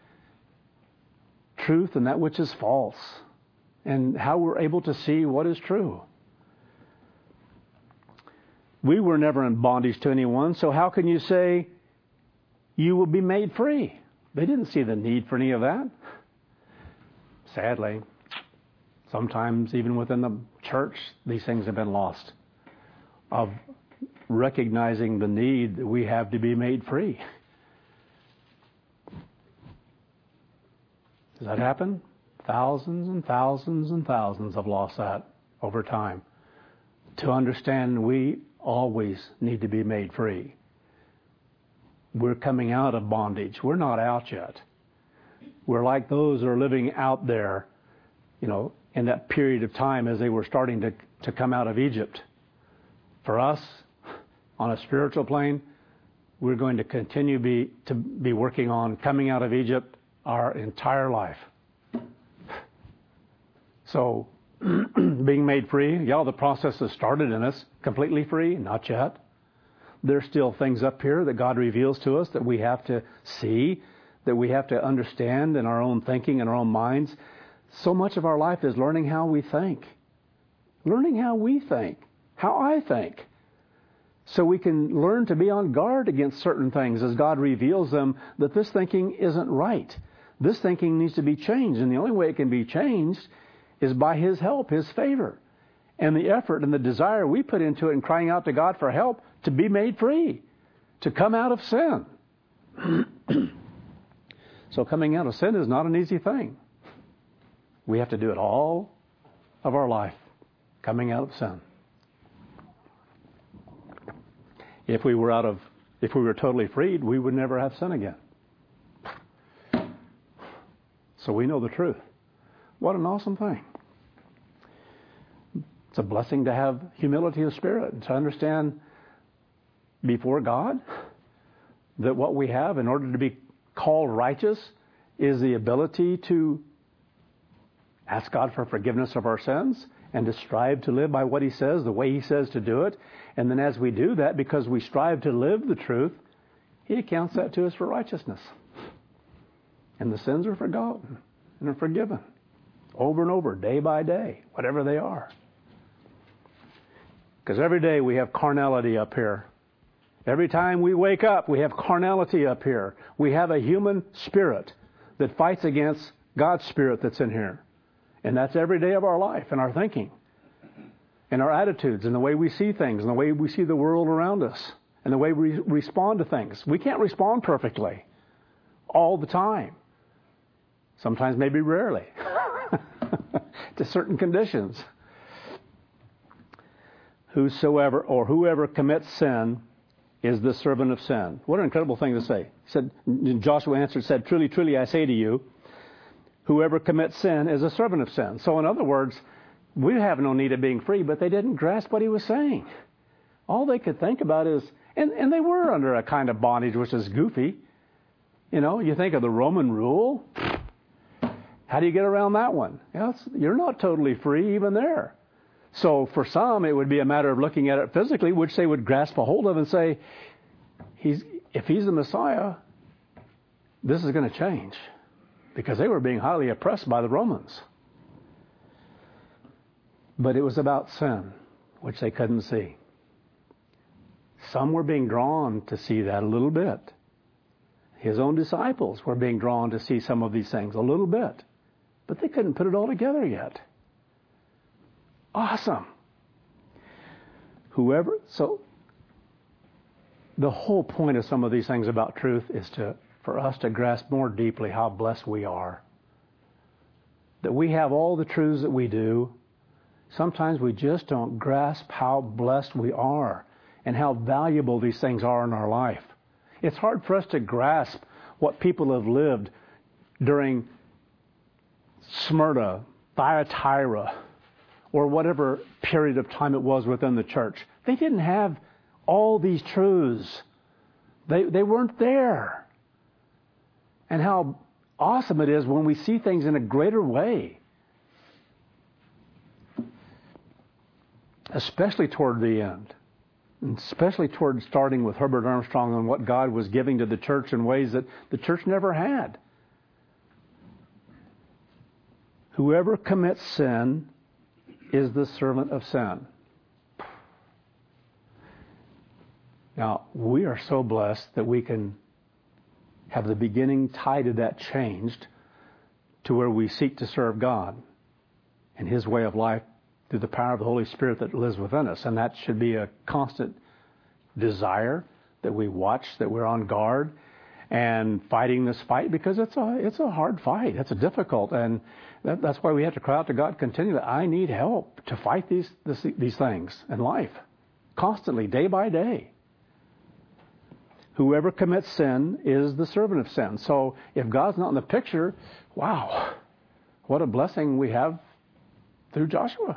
truth and that which is false, and how we're able to see what is true. We were never in bondage to anyone, so how can you say you will be made free? They didn't see the need for any of that. Sadly, sometimes even within the church, these things have been lost, of recognizing the need that we have to be made free. Does that happen? Thousands and thousands and thousands have lost that over time. To understand we always need to be made free. We're coming out of bondage. We're not out yet. We're like those that are living out there, you know, in that period of time as they were starting to, to come out of Egypt. For us, on a spiritual plane, we're going to continue be, to be working on coming out of Egypt our entire life. So, being made free, yeah, the process has started in us. Completely free? Not yet. There's still things up here that God reveals to us that we have to see, that we have to understand in our own thinking and our own minds. So much of our life is learning how we think. Learning how we think. How I think. So we can learn to be on guard against certain things as God reveals them, that this thinking isn't right. This thinking needs to be changed. And the only way it can be changed is by His help, His favor, and the effort and the desire we put into it in crying out to God for help to be made free, to come out of sin. So coming out of sin is not an easy thing. We have to do it all of our life, coming out of sin. If we were out of, if we were totally freed, we would never have sin again. So we know the truth. What an awesome thing. It's a blessing to have humility of spirit, to understand before God that what we have in order to be called righteous is the ability to ask God for forgiveness of our sins and to strive to live by what He says, the way He says to do it. And then as we do that, because we strive to live the truth, He accounts that to us for righteousness. And the sins are forgotten and are forgiven over and over, day by day, whatever they are. Because every day we have carnality up here. Every time we wake up, we have carnality up here. We have a human spirit that fights against God's spirit that's in here. And that's every day of our life and our thinking and our attitudes and the way we see things and the way we see the world around us and the way we respond to things. We can't respond perfectly all the time. Sometimes, maybe rarely, to certain conditions. Whosoever or whoever commits sin is the servant of sin. What an incredible thing to say. He said, Joshua answered, said, truly, truly, I say to you, whoever commits sin is a servant of sin. So in other words, we have no need of being free, but they didn't grasp what he was saying. All they could think about is, and, and they were under a kind of bondage which is goofy. You know, you think of the Roman rule. How do you get around that one? You know, you're not totally free even there. So for some, it would be a matter of looking at it physically, which they would grasp a hold of and say, "He's if he's the Messiah, this is going to change." Because they were being highly oppressed by the Romans. But it was about sin, which they couldn't see. Some were being drawn to see that a little bit. His own disciples were being drawn to see some of these things a little bit. But they couldn't put it all together yet. Awesome. Whoever, so the whole point of some of these things about truth is to for us to grasp more deeply how blessed we are. That we have all the truths that we do. Sometimes we just don't grasp how blessed we are and how valuable these things are in our life. It's hard for us to grasp what people have lived during Smyrna, Thyatira, or whatever period of time it was within the church. They didn't have all these truths. They, they weren't there. And how awesome it is when we see things in a greater way. Especially toward the end. And especially toward starting with Herbert Armstrong and what God was giving to the church in ways that the church never had. Whoever commits sin is the servant of sin. Now, we are so blessed that we can have the beginning tied to that changed to where we seek to serve God and His way of life through the power of the Holy Spirit that lives within us. And that should be a constant desire that we watch, that we're on guard and fighting this fight, because it's a it's a hard fight. It's a difficult, and that, that's why we have to cry out to God continually. I need help to fight these this, these things in life, constantly, day by day. Whoever commits sin is the servant of sin. So if God's not in the picture, wow, what a blessing we have through Joshua.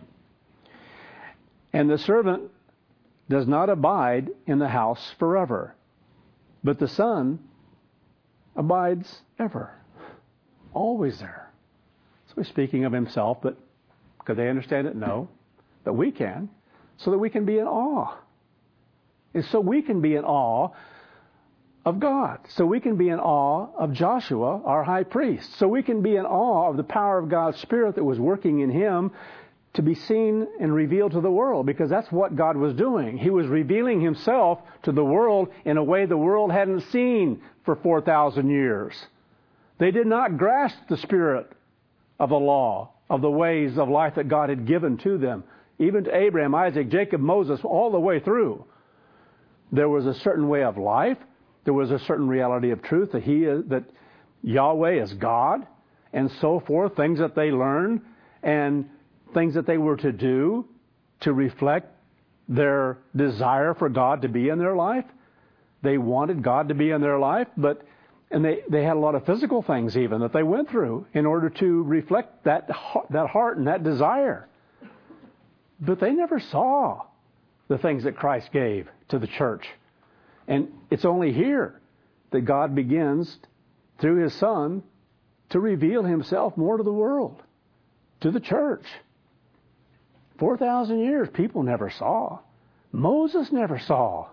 And the servant does not abide in the house forever, but the Son abides ever, always there. So he's speaking of himself, but could they understand it? No. But we can, so that we can be in awe. And so we can be in awe of God. So we can be in awe of Joshua, our high priest. So we can be in awe of the power of God's Spirit that was working in him to be seen and revealed to the world, because that's what God was doing. He was revealing himself to the world in a way the world hadn't seen for four thousand years. They did not grasp the spirit of the law, of the ways of life that God had given to them. Even to Abraham, Isaac, Jacob, Moses, all the way through. There was a certain way of life. There was a certain reality of truth that He is, that Yahweh is God, and so forth. Things that they learned and things that they were to do to reflect their desire for God to be in their life. They wanted God to be in their life, but and they, they had a lot of physical things even that they went through in order to reflect that that heart and that desire. But they never saw the things that Christ gave to the church. And it's only here that God begins, through His Son, to reveal Himself more to the world, to the church. four thousand years, people never saw. Moses never saw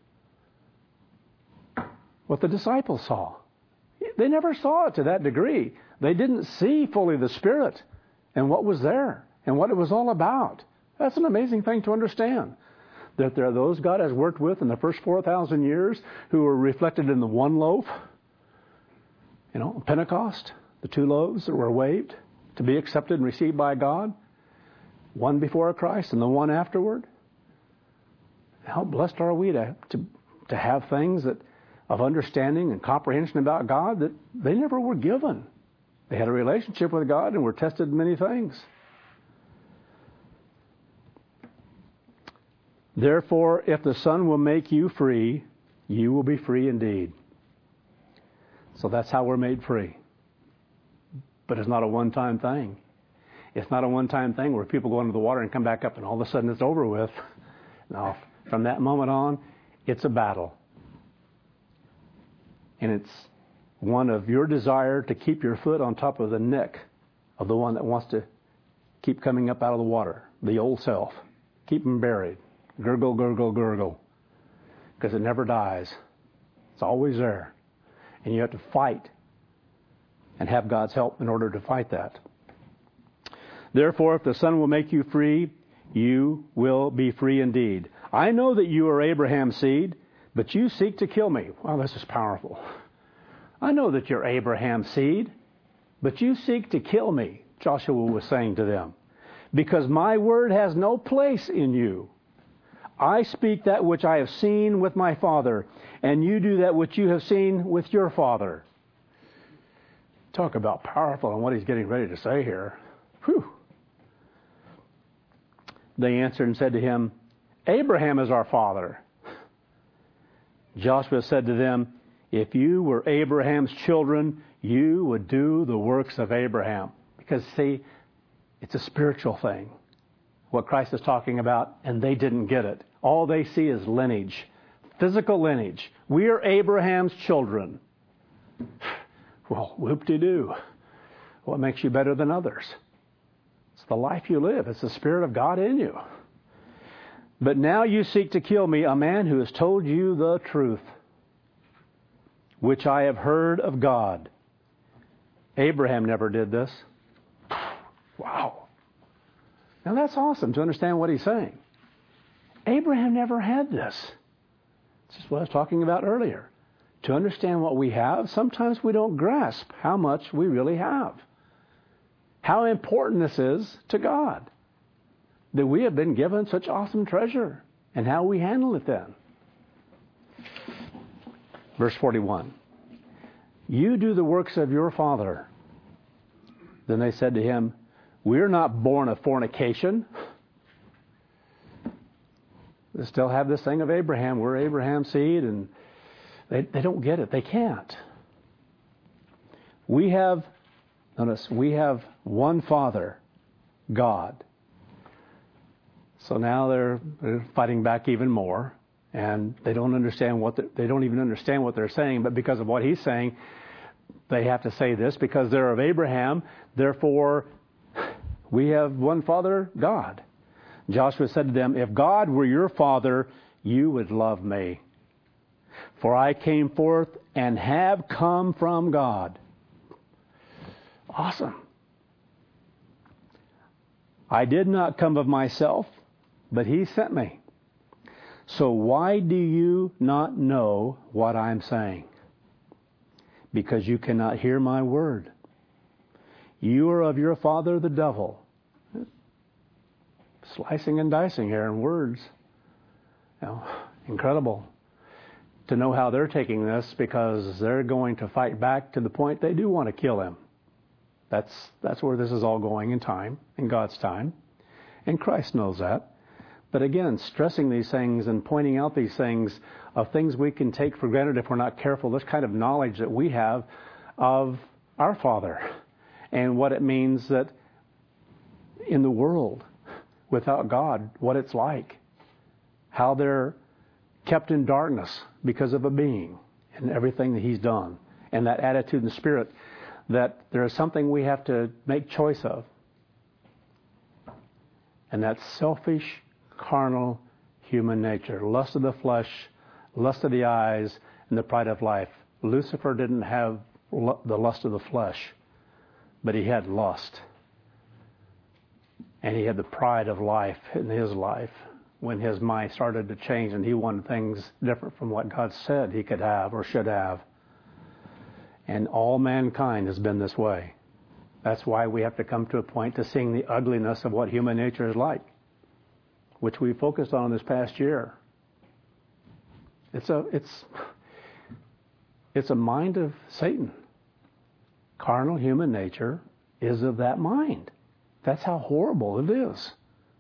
what the disciples saw. They never saw it to that degree. They didn't see fully the Spirit and what was there and what it was all about. That's an amazing thing to understand. That there are those God has worked with in the first four thousand years who were reflected in the one loaf. You know, Pentecost, the two loaves that were waved to be accepted and received by God. One before Christ and the one afterward. How blessed are we to, to, to have things that of understanding and comprehension about God that they never were given. They had a relationship with God and were tested in many things. Therefore, if the Son will make you free, you will be free indeed. So that's how we're made free. But it's not a one-time thing. It's not a one-time thing where people go into the water and come back up and all of a sudden it's over with. No, from that moment on, it's a battle. And it's one of your desire to keep your foot on top of the neck of the one that wants to keep coming up out of the water, the old self. Keep them buried. Gurgle, gurgle, gurgle. Because it never dies. It's always there. And you have to fight and have God's help in order to fight that. Therefore, if the Son will make you free, you will be free indeed. I know that you are Abraham's seed, but you seek to kill me. Wow, this is powerful. I know that you're Abraham's seed, but you seek to kill me, Joshua was saying to them, because my word has no place in you. I speak that which I have seen with my father, and you do that which you have seen with your father. Talk about powerful and what he's getting ready to say here. Whew. They answered and said to him, Abraham is our father. Joshua said to them, if you were Abraham's children, you would do the works of Abraham. Because, see, it's a spiritual thing, what Christ is talking about, and they didn't get it. All they see is lineage, physical lineage. We are Abraham's children. Well, whoop-de-doo. What makes you better than others? It's the life you live. It's the Spirit of God in you. But now you seek to kill me, a man who has told you the truth, which I have heard of God. Abraham never did this. Wow. Now that's awesome to understand what he's saying. Abraham never had this. This is what I was talking about earlier. To understand what we have, sometimes we don't grasp how much we really have. How important this is to God. That we have been given such awesome treasure. And how we handle it then. Verse forty-one. You do the works of your father. Then they said to him, we are not born of fornication. They still have this thing of Abraham. We're Abraham's seed, and they, they don't get it. They can't. We have, notice, we have one Father, God. So now they're, they're fighting back even more, and they don't understand what the, they don't even understand what they're saying. But because of what he's saying, they have to say this because they're of Abraham. Therefore, we have one Father, God. Joshua said to them, if God were your father, you would love me. For I came forth and have come from God. Awesome. I did not come of myself, but He sent me. So why do you not know what I'm saying? Because you cannot hear my word. You are of your father the devil. Slicing and dicing here in words. You know, incredible to know how they're taking this, because they're going to fight back to the point they do want to kill him. That's that's where this is all going in time, in God's time. And Christ knows that. But again, stressing these things and pointing out these things of things we can take for granted if we're not careful, this kind of knowledge that we have of our Father and what it means that in the world without God, what it's like, how they're kept in darkness because of a being and everything that He's done, and that attitude and spirit that there is something we have to make choice of. And that's selfish, carnal, human nature. Lust of the flesh, lust of the eyes, and the pride of life. Lucifer didn't have the lust of the flesh, but he had lust. And he had the pride of life in his life when his mind started to change and he wanted things different from what God said he could have or should have. And all mankind has been this way. That's why we have to come to a point to seeing the ugliness of what human nature is like, which we focused on this past year. It's a it's it's a mind of Satan. Carnal human nature is of that mind. That's how horrible it is.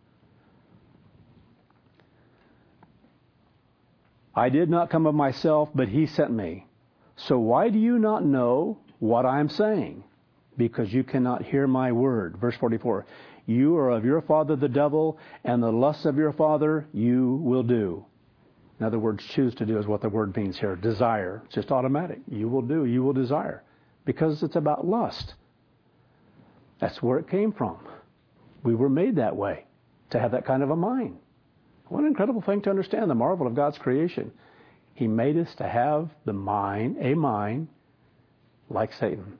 I did not come of myself, but He sent me. So why do you not know what I am saying? Because you cannot hear my word. Verse forty-four. You are of your father the devil, and the lusts of your father you will do. In other words, choose to do is what the word means here. Desire. It's just automatic. You will do, you will desire. Because it's about lust. That's where it came from. We were made that way, to have that kind of a mind. What an incredible thing to understand, the marvel of God's creation. He made us to have the mind, a mind, like Satan.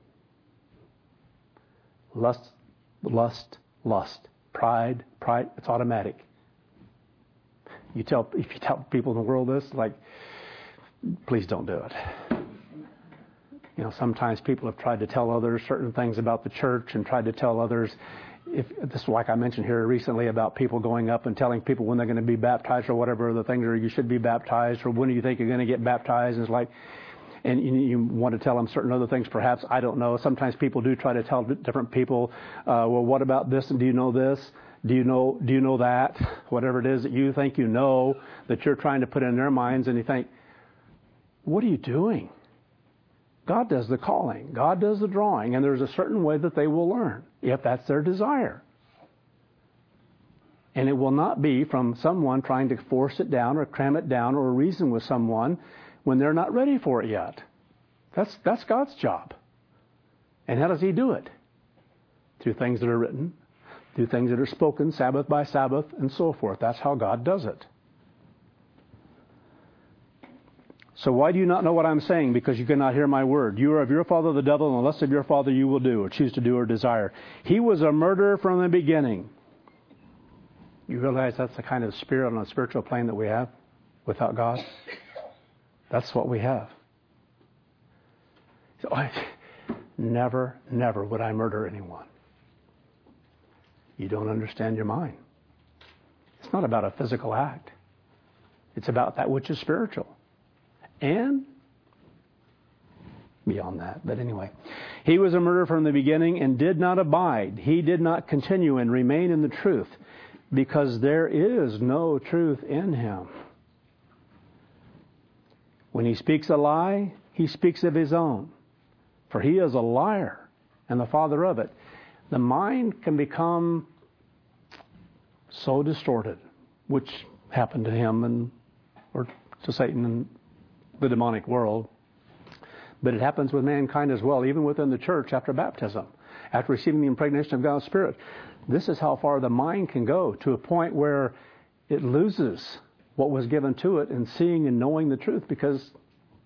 Lust, lust, lust. Pride, pride, it's automatic. You tell, if you tell people in the world this, like, please don't do it. You know, sometimes people have tried to tell others certain things about the church and tried to tell others, if this is like I mentioned here recently about people going up and telling people when they're going to be baptized or whatever the things are, you should be baptized, or when do you think you're going to get baptized? And it's like, and you, you want to tell them certain other things, perhaps, I don't know. Sometimes people do try to tell different people, uh, well, what about this, and do you know this? Do you know, do you know that? Whatever it is that you think you know, that you're trying to put in their minds, and you think, what are you doing? God does the calling. God does the drawing, and there's a certain way that they will learn, if that's their desire. And it will not be from someone trying to force it down or cram it down or reason with someone when they're not ready for it yet. That's, that's God's job. And how does He do it? Through things that are written, through things that are spoken, Sabbath by Sabbath, and so forth. That's how God does it. So why do you not know what I'm saying? Because you cannot hear my word. You are of your father the devil, and the lust of your father you will do, or choose to do, or desire. He was a murderer from the beginning. You realize that's the kind of spirit on a spiritual plane that we have without God? That's what we have. So I, never, never would I murder anyone. You don't understand your mind. It's not about a physical act. It's about that which is spiritual. And beyond that. But anyway, he was a murderer from the beginning and did not abide. He did not continue and remain in the truth, because there is no truth in him. When he speaks a lie, he speaks of his own, for he is a liar and the father of it. The mind can become so distorted, which happened to him and or to Satan and the demonic world. But it happens with mankind as well, even within the church after baptism, after receiving the impregnation of God's Spirit. This is how far the mind can go, to a point where it loses what was given to it in seeing and knowing the truth, because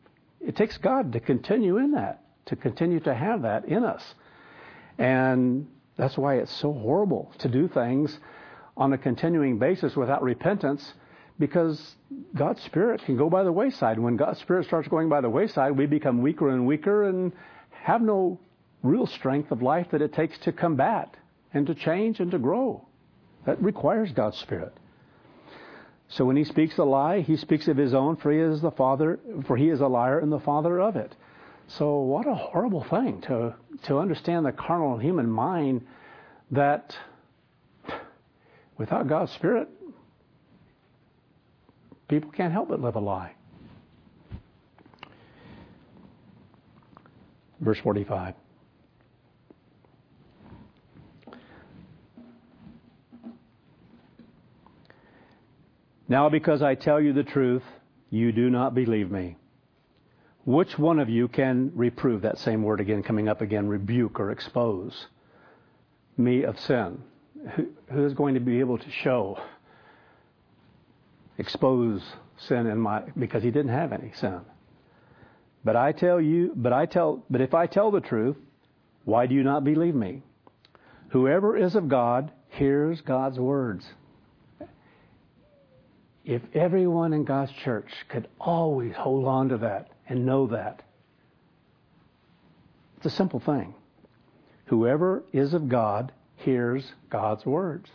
it takes God to continue in that, to continue to have that in us. And that's why it's so horrible to do things on a continuing basis without repentance, because God's Spirit can go by the wayside. When God's Spirit starts going by the wayside, we become weaker and weaker and have no real strength of life that it takes to combat and to change and to grow. That requires God's Spirit. So when he speaks a lie, he speaks of his own, for he is the father, for he is a liar and the father of it. So what a horrible thing to to understand the carnal human mind, that without God's Spirit, people can't help but live a lie. Verse forty-five. Now because I tell you the truth, you do not believe me. Which one of you can reprove, that same word again coming up again, rebuke or expose me of sin? Who, who is going to be able to show, expose sin in my, because he didn't have any sin. But I tell you, but I tell, but if I tell the truth, why do you not believe me? Whoever is of God hears God's words. If everyone in God's church could always hold on to that and know that, it's a simple thing. Whoever is of God hears God's words.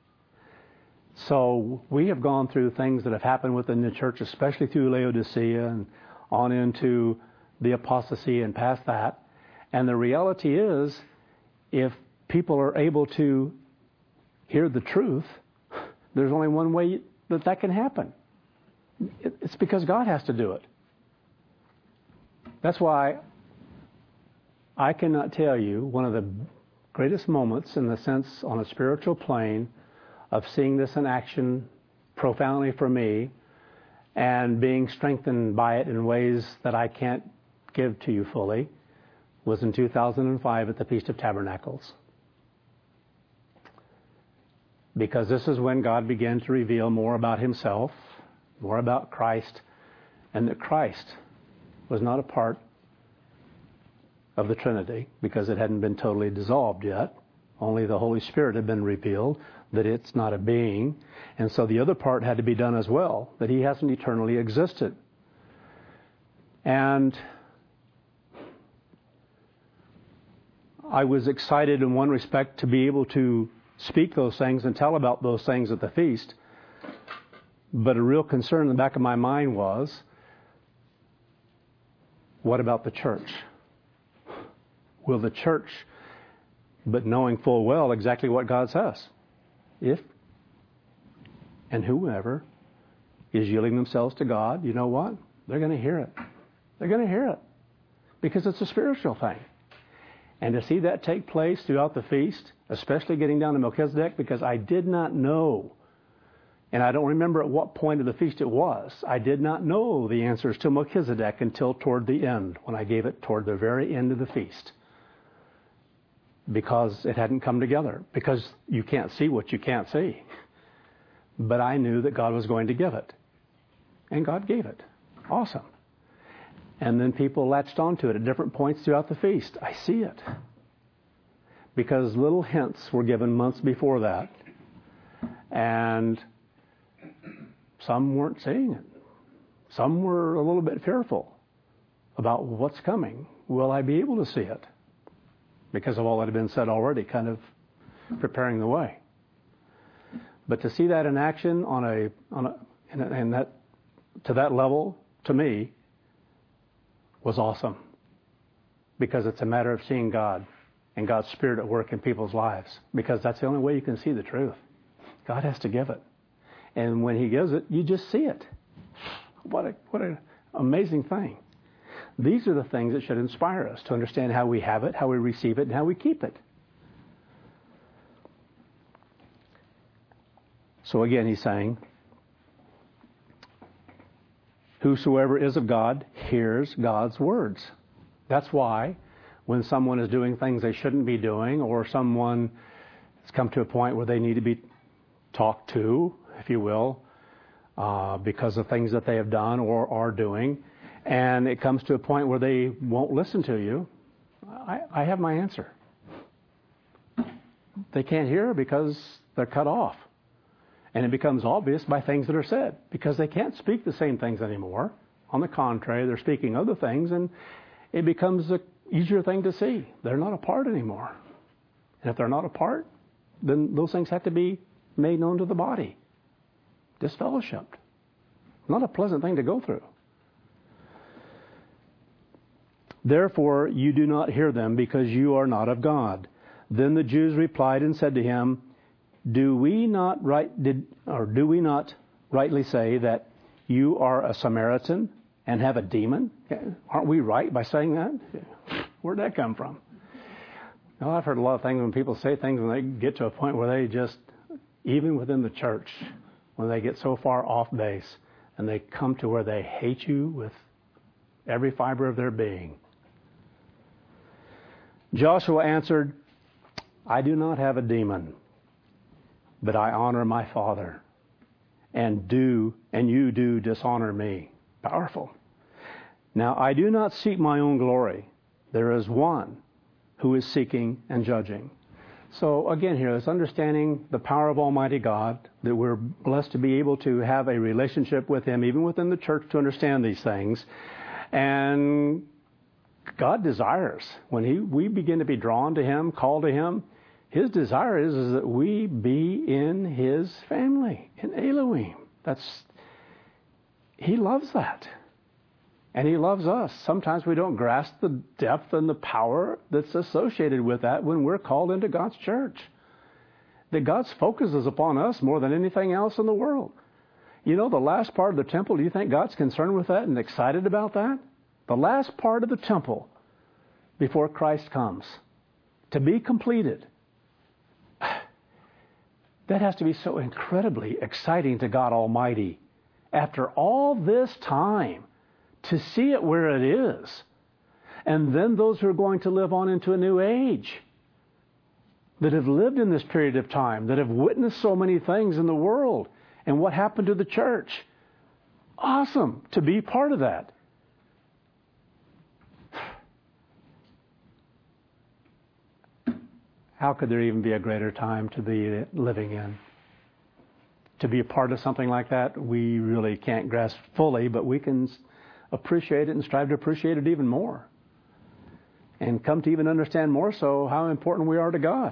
So we have gone through things that have happened within the church, especially through Laodicea and on into the apostasy and past that. And the reality is, if people are able to hear the truth, there's only one way that that can happen. It's because God has to do it. That's why I cannot tell you one of the greatest moments, in the sense on a spiritual plane, of seeing this in action profoundly for me and being strengthened by it in ways that I can't give to you fully, was in two thousand five at the Feast of Tabernacles. Because this is when God began to reveal more about himself, more about Christ, and that Christ was not a part of the Trinity, because it hadn't been totally dissolved yet. Only the Holy Spirit had been revealed, that it's not a being. And so the other part had to be done as well, that he hasn't eternally existed. And I was excited in one respect to be able to speak those things and tell about those things at the feast. But a real concern in the back of my mind was, what about the church? Will the church, but knowing full well exactly what God says, if and whoever is yielding themselves to God, you know what? They're going to hear it. They're going to hear it. Because it's a spiritual thing. And to see that take place throughout the feast, especially getting down to Melchizedek, because I did not know, and I don't remember at what point of the feast it was, I did not know the answers to Melchizedek until toward the end, when I gave it toward the very end of the feast. Because it hadn't come together. Because you can't see what you can't see. But I knew that God was going to give it. And God gave it. Awesome. And then people latched onto it at different points throughout the feast. I see it. Because little hints were given months before that. And some weren't seeing it. Some were a little bit fearful about what's coming. Will I be able to see it? Because of all that had been said already, kind of preparing the way. But to see that in action on a on a and that to that level, to me, was awesome. Because it's a matter of seeing God and God's Spirit at work in people's lives. Because that's the only way you can see the truth. God has to give it. And when he gives it, you just see it. What a what an amazing thing. These are the things that should inspire us to understand how we have it, how we receive it, and how we keep it. So again, he's saying, whosoever is of God hears God's words. That's why when someone is doing things they shouldn't be doing, or someone has come to a point where they need to be talked to, if you will, uh, because of things that they have done or are doing, and it comes to a point where they won't listen to you, I, I have my answer. They can't hear because they're cut off. And it becomes obvious by things that are said, because they can't speak the same things anymore. On the contrary, they're speaking other things, and it becomes an easier thing to see. They're not a part anymore. And if they're not a part, then those things have to be made known to the body. Disfellowshipped. Not a pleasant thing to go through. Therefore, you do not hear them, because you are not of God. Then the Jews replied and said to him, Do we not right did or do we not rightly say that you are a Samaritan and have a demon? Aren't we right by saying that? Where'd that come from? Now, I've heard a lot of things when people say things when they get to a point where they just, even within the church, when they get so far off base and they come to where they hate you with every fiber of their being. Joshua answered, I do not have a demon, but I honor my Father, and do and you do dishonor me. Powerful. Now I do not seek my own glory. There is one who is seeking and judging. So again here, it's understanding the power of Almighty God, that we're blessed to be able to have a relationship with Him, even within the church, to understand these things. And God desires, when he, we begin to be drawn to Him, called to Him, His desire is, is that we be in His family, in Elohim. That's, He loves that. And He loves us. Sometimes we don't grasp the depth and the power that's associated with that when we're called into God's church. That God's focus is upon us more than anything else in the world. You know, the last part of the temple, do you think God's concerned with that and excited about that? The last part of the temple before Christ comes, to be completed. That has to be so incredibly exciting to God Almighty. After all this time, to see it where it is. And then those who are going to live on into a new age, that have lived in this period of time, that have witnessed so many things in the world, and what happened to the church. Awesome to be part of that. How could there even be a greater time to be living in? To be a part of something like that, we really can't grasp fully, but we can appreciate it and strive to appreciate it even more. And come to even understand more so how important we are to God.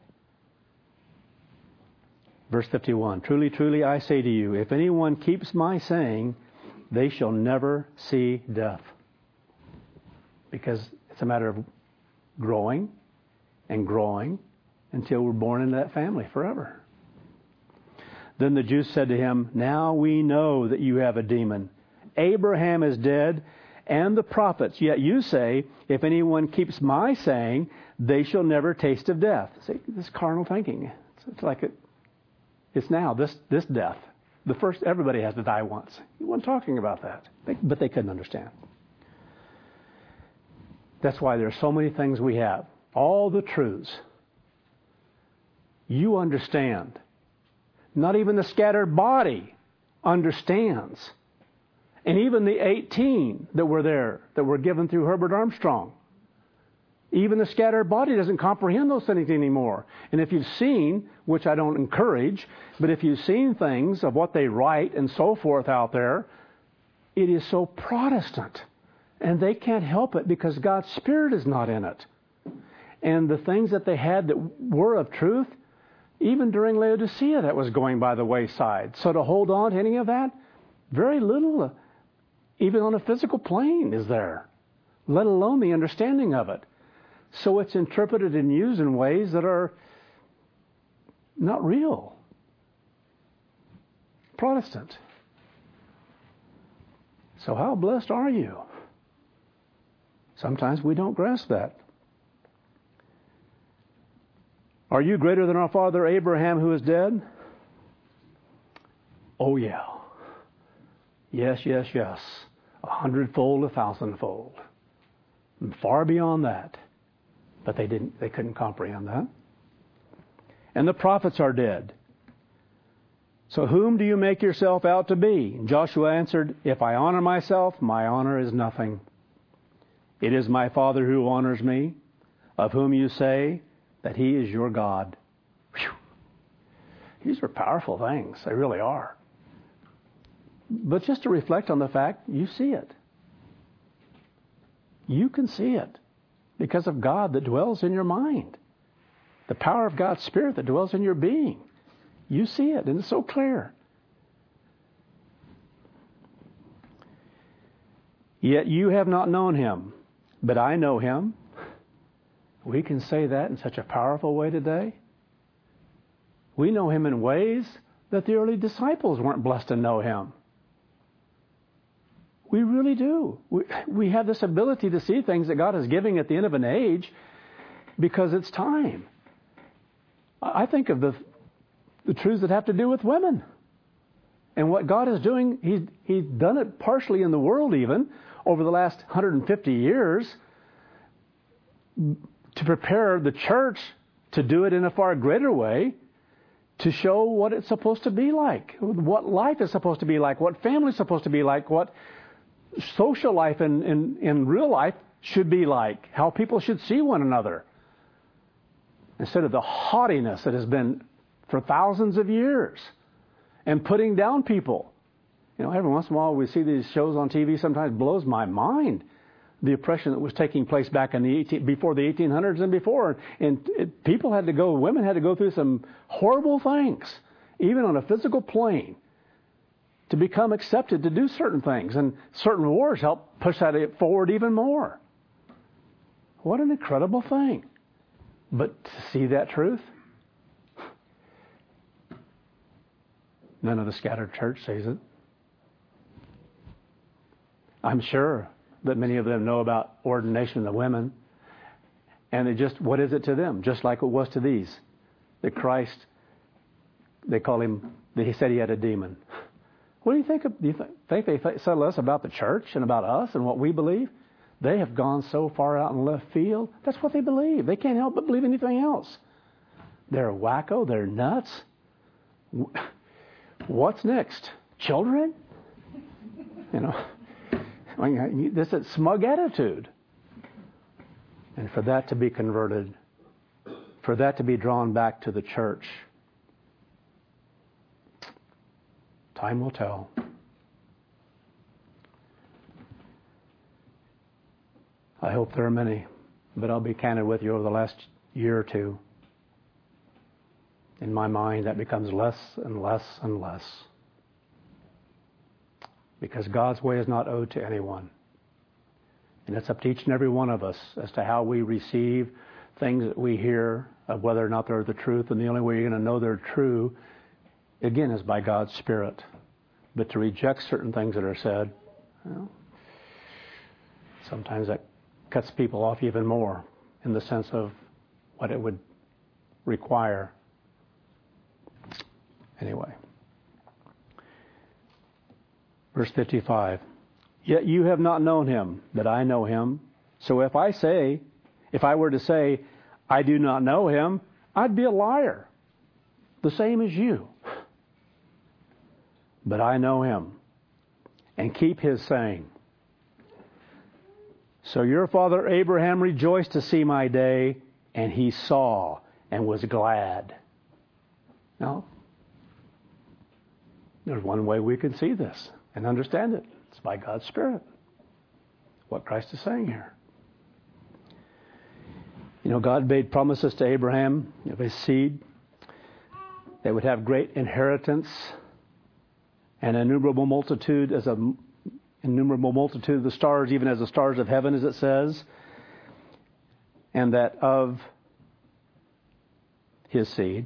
Verse fifty-one, Truly, truly, I say to you, if anyone keeps my saying, they shall never see death. Because it's a matter of growing and growing until we're born into that family forever. Then the Jews said to him, Now we know that you have a demon. Abraham is dead, and the prophets. Yet you say, if anyone keeps my saying, they shall never taste of death. See, this carnal thinking. It's, it's like it, it's now, this, this death. The first, everybody has to die once. He wasn't talking about that. They, but they couldn't understand. That's why there are so many things we have. All the truths. You understand. Not even the scattered body understands. And even the eighteen that were there, that were given through Herbert Armstrong, even the scattered body doesn't comprehend those things anymore. And if you've seen, which I don't encourage, but if you've seen things of what they write and so forth out there, it is so Protestant. And they can't help it because God's Spirit is not in it. And the things that they had that were of truth, even during Laodicea, that was going by the wayside. So to hold on to any of that, very little, even on a physical plane, is there, let alone the understanding of it. So it's interpreted and used in ways that are not real. Protestant. So how blessed are you? Sometimes we don't grasp that. Are you greater than our father Abraham, who is dead? Oh, yeah. Yes, yes, yes. A hundredfold, a thousandfold. And far beyond that. But they didn't, they couldn't comprehend that. And the prophets are dead. So whom do you make yourself out to be? And Joshua answered, if I honor myself, my honor is nothing. It is my Father who honors me, of whom you say that he is your God. Whew. These are powerful things. They really are. But just to reflect on the fact, you see it. You can see it because of God that dwells in your mind. The power of God's Spirit that dwells in your being. You see it, and it's so clear. Yet you have not known him, but I know him. We can say that in such a powerful way today. We know him in ways that the early disciples weren't blessed to know him. We really do. We, we have this ability to see things that God is giving at the end of an age because it's time. I think of the the truths that have to do with women. And what God is doing, He's, he's done it partially in the world even, over the last one hundred fifty years, to prepare the church to do it in a far greater way, to show what it's supposed to be like, what life is supposed to be like, what family is supposed to be like, what social life in, in, in real life should be like, how people should see one another. Instead of the haughtiness that has been for thousands of years, and putting down people. You know, every once in a while we see these shows on T V, sometimes blows my mind, the oppression that was taking place back in the eighteen, before the eighteen hundreds and before. And it, people had to go, women had to go through some horrible things, even on a physical plane, to become accepted to do certain things. And certain wars helped push that forward even more. What an incredible thing. But to see that truth, none of the scattered church sees it. I'm sure that many of them know about ordination of women. And they just, what is it to them? Just like it was to these. That Christ, they call him, he said he had a demon. What do you think of, do you think they said less about the church and about us and what we believe? They have gone so far out in left field. That's what they believe. They can't help but believe anything else. They're wacko. They're nuts. What's next? Children? You know, I mean, this is smug attitude. And for that to be converted, for that to be drawn back to the church, time will tell. I hope there are many, but I'll be candid with you over the last year or two. In my mind, that becomes less and less and less. Because God's way is not owed to anyone. And it's up to each and every one of us as to how we receive things that we hear, of whether or not they're the truth. And the only way you're going to know they're true, again, is by God's Spirit. But to reject certain things that are said, well, sometimes that cuts people off even more in the sense of what it would require. Anyway. Verse fifty-five. Yet you have not known him, but I know him. So if I say, if I were to say, I do not know him, I'd be a liar. The same as you. But I know him and keep his saying. So your father Abraham rejoiced to see my day, and he saw and was glad. Now, there's one way we can see this and understand it. It's by God's Spirit. What Christ is saying here. You know, God made promises to Abraham of his seed. They would have great inheritance and innumerable multitude, as a innumerable multitude of the stars, even as the stars of heaven, as it says. And that of his seed,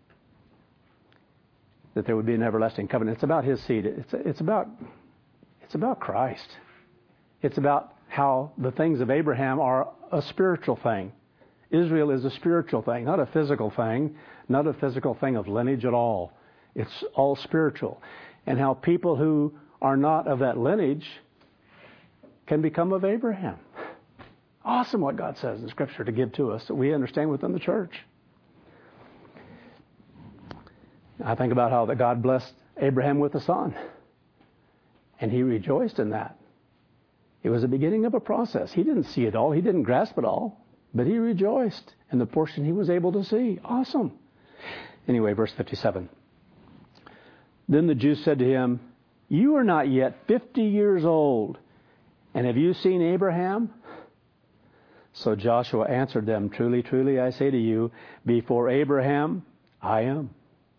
that there would be an everlasting covenant. It's about his seed. It's it's about it's about Christ. It's about how the things of Abraham are a spiritual thing. Israel is a spiritual thing, not a physical thing, not a physical thing of lineage at all. It's all spiritual. And how people who are not of that lineage can become of Abraham. Awesome what God says in Scripture to give to us that we understand within the church. I think about how that God blessed Abraham with a son. And he rejoiced in that. It was the beginning of a process. He didn't see it all. He didn't grasp it all. But he rejoiced in the portion he was able to see. Awesome. Anyway, verse fifty-seven. Then the Jews said to him, "You are not yet fifty years old, and have you seen Abraham?" So Joshua answered them, "Truly, truly, I say to you, before Abraham, I am."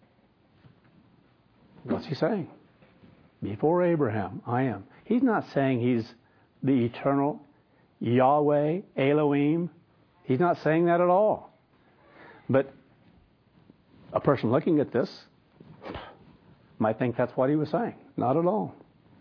What's he saying? Before Abraham, I am. He's not saying he's the eternal Yahweh, Elohim. He's not saying that at all. But a person looking at this might think that's what he was saying. Not at all.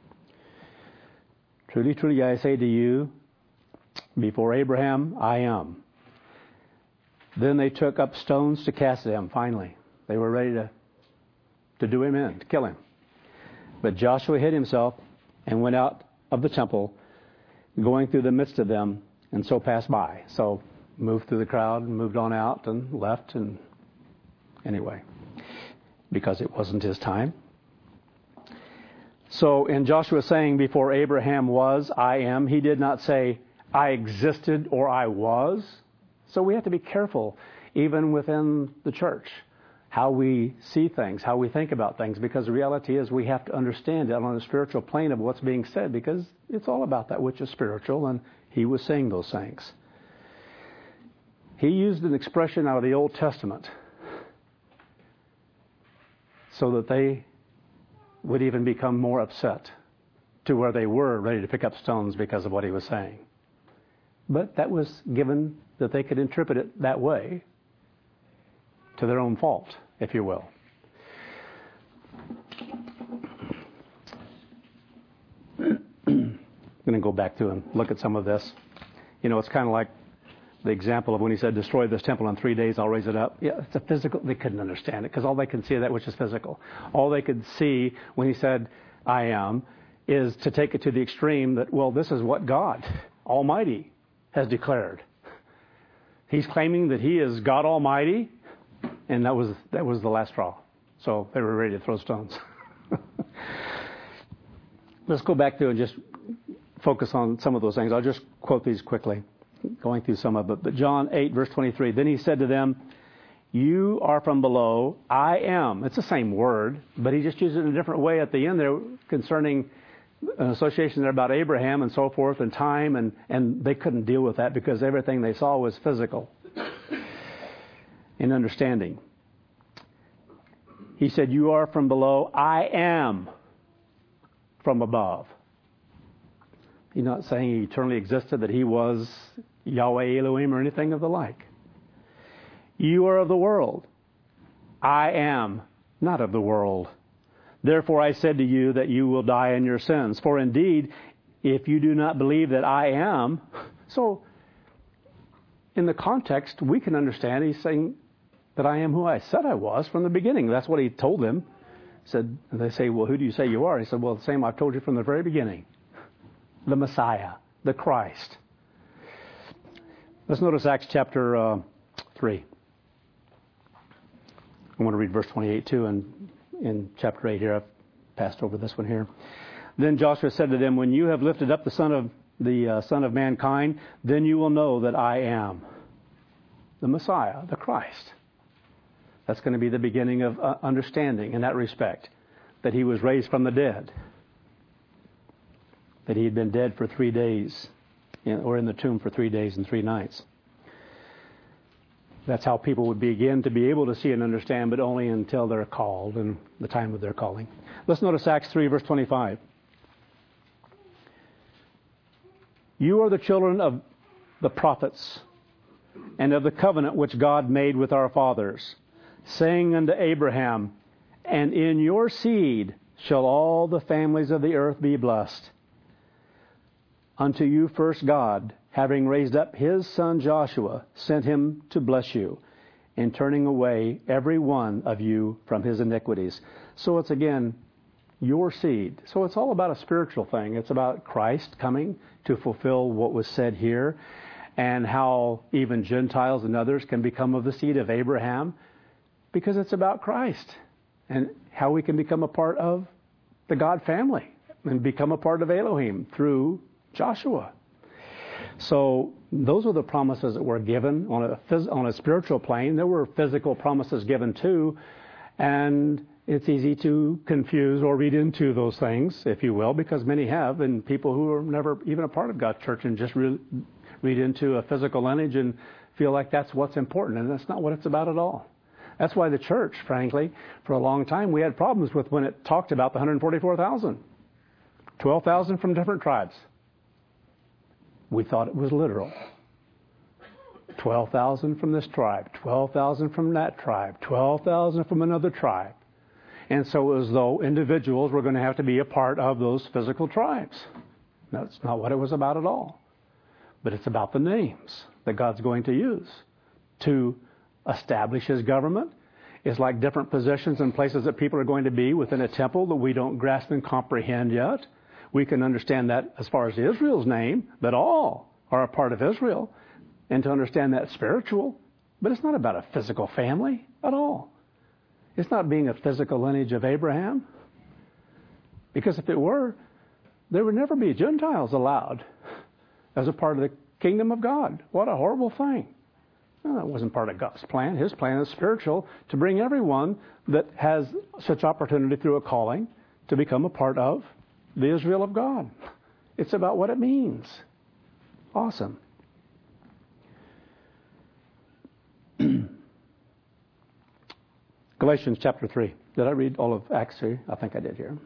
Truly, truly, I say to you, before Abraham, I am. Then they took up stones to cast at him, finally. They were ready to, to do him in, to kill him. But Joshua hid himself and went out of the temple, going through the midst of them, and so passed by. So moved through the crowd and moved on out and left. And anyway, because it wasn't his time. So in Joshua saying, before Abraham was, I am, he did not say, I existed or I was. So we have to be careful, even within the church, how we see things, how we think about things, because the reality is we have to understand it on a spiritual plane of what's being said, because it's all about that which is spiritual, and he was saying those things. He used an expression out of the Old Testament so that they would even become more upset to where they were ready to pick up stones because of what he was saying. But that was given that they could interpret it that way to their own fault, if you will. I'm going to go back to and look at some of this. You know, it's kind of like the example of when he said, destroy this temple in three days, I'll raise it up. Yeah, it's a physical. They couldn't understand it because all they can see is that which is physical. All they could see when he said, I am, is to take it to the extreme that, well, this is what God Almighty has declared. He's claiming that he is God Almighty, and that was that was the last straw. So they were ready to throw stones. Let's go back to and just focus on some of those things. I'll just quote these quickly, going through some of it. But John eight, verse twenty-three, then he said to them, you are from below, I am. It's the same word, but he just used it in a different way at the end there concerning an association there about Abraham and so forth and time, and, and they couldn't deal with that because everything they saw was physical in understanding. He said, you are from below, I am from above. He's not saying he eternally existed, that he was Yahweh Elohim or anything of the like. You are of the world. I am not of the world. Therefore I said to you that you will die in your sins. For indeed, if you do not believe that I am... So, in the context, we can understand he's saying that I am who I said I was from the beginning. That's what he told them. He said, and they say, well, who do you say you are? He said, well, the same I've told you from the very beginning. The Messiah, the Christ. Let's notice Acts chapter uh, three. I want to read verse twenty-eight too, and in chapter eight here, I've passed over this one here. Then Joshua said to them, when you have lifted up the Son of the uh, Son of Mankind, then you will know that I am the Messiah, the Christ. That's going to be the beginning of uh, understanding in that respect, that he was raised from the dead, that he had been dead for three days, in, or in the tomb for three days and three nights. That's how people would begin to be able to see and understand, but only until they're called and the time of their calling. Let's notice Acts three, verse twenty-five. You are the children of the prophets and of the covenant which God made with our fathers, saying unto Abraham, and in your seed shall all the families of the earth be blessed. Unto you first God, having raised up his son Joshua, sent him to bless you, in turning away every one of you from his iniquities. So it's again, your seed. So it's all about a spiritual thing. It's about Christ coming to fulfill what was said here, and how even Gentiles and others can become of the seed of Abraham, because it's about Christ. and how we can become a part of the God family and become a part of Elohim through Joshua. So those are the promises that were given on a phys- on a spiritual plane. There were physical promises given too, and it's easy to confuse or read into those things, if you will, because many have, and people who are never even a part of God's church and just re- read into a physical lineage and feel like that's what's important, and that's not what it's about at all. That's why the church, frankly, for a long time, we had problems with when it talked about the one hundred forty-four thousand. twelve thousand from different tribes. We thought it was literal. twelve thousand from this tribe, twelve thousand from that tribe, twelve thousand from another tribe. And so it was as though individuals were going to have to be a part of those physical tribes. That's not what it was about at all. But it's about the names that God's going to use to establish His government. It's like different positions and places that people are going to be within a temple that we don't grasp and comprehend yet. We can understand that as far as Israel's name, that all are a part of Israel, and to understand that spiritual. But it's not about a physical family at all. It's not being a physical lineage of Abraham. Because if it were, there would never be Gentiles allowed as a part of the kingdom of God. What a horrible thing. No, that wasn't part of God's plan. His plan is spiritual, to bring everyone that has such opportunity through a calling to become a part of the Israel of God. It's about what it means. Awesome. Galatians chapter three. Did I read all of Acts three? I think I did here.